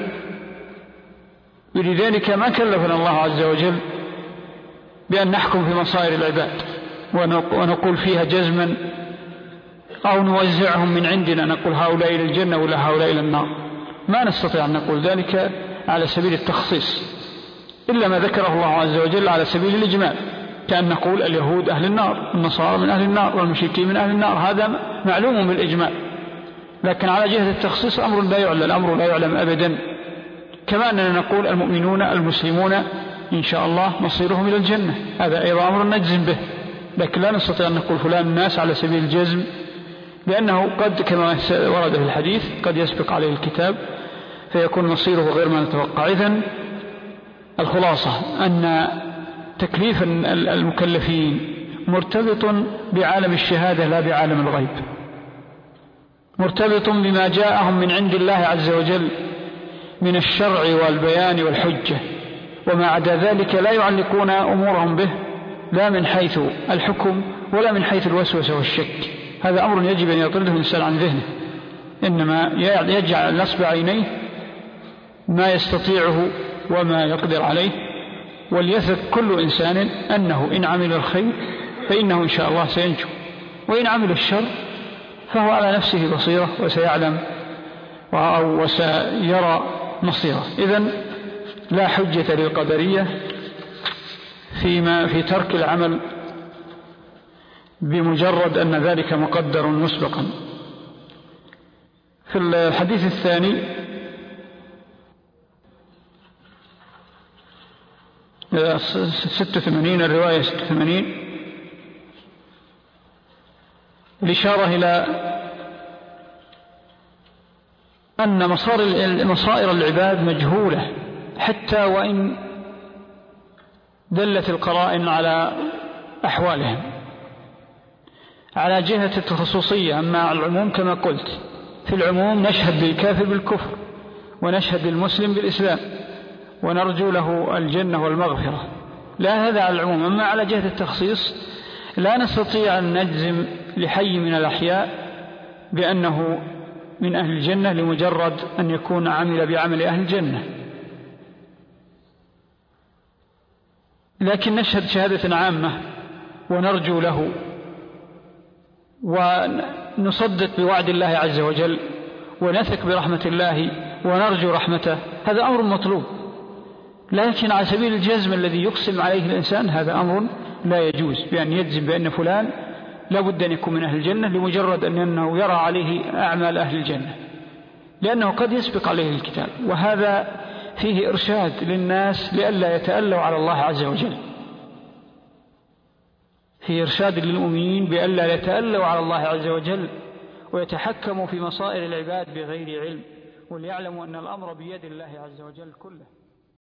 ولذلك ما كلفنا الله عز وجل بأن نحكم في مصائر العباد ونقول فيها جزما أو نوزعهم من عندنا، نقول هؤلاء إلى الجنة ولا هؤلاء إلى النار. ما نستطيع أن نقول ذلك على سبيل التخصيص، إلا ما ذكره الله عز وجل على سبيل الإجمال، كأن نقول اليهود أهل النار، النصارى من أهل النار، والمشركين من أهل النار. هذا معلوم بالإجمال، لكن على جهة التخصيص أمر لا يعلم، الأمر لا يعلم أبدا كما أننا نقول المؤمنون المسلمون إن شاء الله مصيرهم إلى الجنة، هذا أيضا أمر نجزم به، لكن لا نستطيع أن نقول فلان الناس على سبيل الجزم، لأنه قد كما ورد في الحديث قد يسبق عليه الكتاب فيكون مصيره غير ما نتوقع. إذن الخلاصة أن تكليف المكلفين مرتبط بعالم الشهادة لا بعالم الغيب، مرتبط بما جاءهم من عند الله عز وجل من الشرع والبيان والحجة، وما عدا ذلك لا يعلقون أمورهم به، لا من حيث الحكم ولا من حيث الوسوسة والشك. هذا أمر يجب أن يطرده الإنسان عن ذهنه، إنما يجعل نصب عينيه ما يستطيعه وما يقدر عليه، وليثق كل إنسان أنه إن عمل الخير فإنه إن شاء الله سينجو، وإن عمل الشر فهو على نفسه بصيرة وسيعلم وسيرى مصيره. إذن لا حجة للقدرية فيما في ترك العمل بمجرد أن ذلك مقدر مسبقا. في الحديث الثاني ستة وثمانين الرواية ستة وثمانين الإشارة إلى أن مصائر العباد مجهولة حتى وإن دلت القرائن على أحوالهم على جهة الخصوصية. أما العموم كما قلت في العموم نشهد بالكافر بالكفر ونشهد للمسلم بالإسلام ونرجو له الجنة والمغفرة، لا هذا على العموم. أما على جهة التخصيص لا نستطيع أن نجزم لحي من الأحياء بأنه من أهل الجنة لمجرد أن يكون عمل بعمل أهل الجنة، لكن نشهد شهادة عامة ونرجو له ونصدق بوعد الله عز وجل ونثق برحمة الله ونرجو رحمته، هذا أمر مطلوب. لكن على سبيل الجزم الذي يقسم عليه الإنسان هذا أمر لا يجوز، بأن يجزم بأن فلان لا بد أن يكون من أهل الجنة لمجرد أنه يرى عليه أعمال أهل الجنة، لأنه قد يسبق عليه الكتاب، وهذا فيه إرشاد للناس لئلا يتألوا على الله عز وجل، فيه إرشاد للمؤمنين بألا يتألوا على الله عز وجل ويتحكموا في مصائر العباد بغير علم، وليعلموا أن الأمر بيد الله عز وجل كله.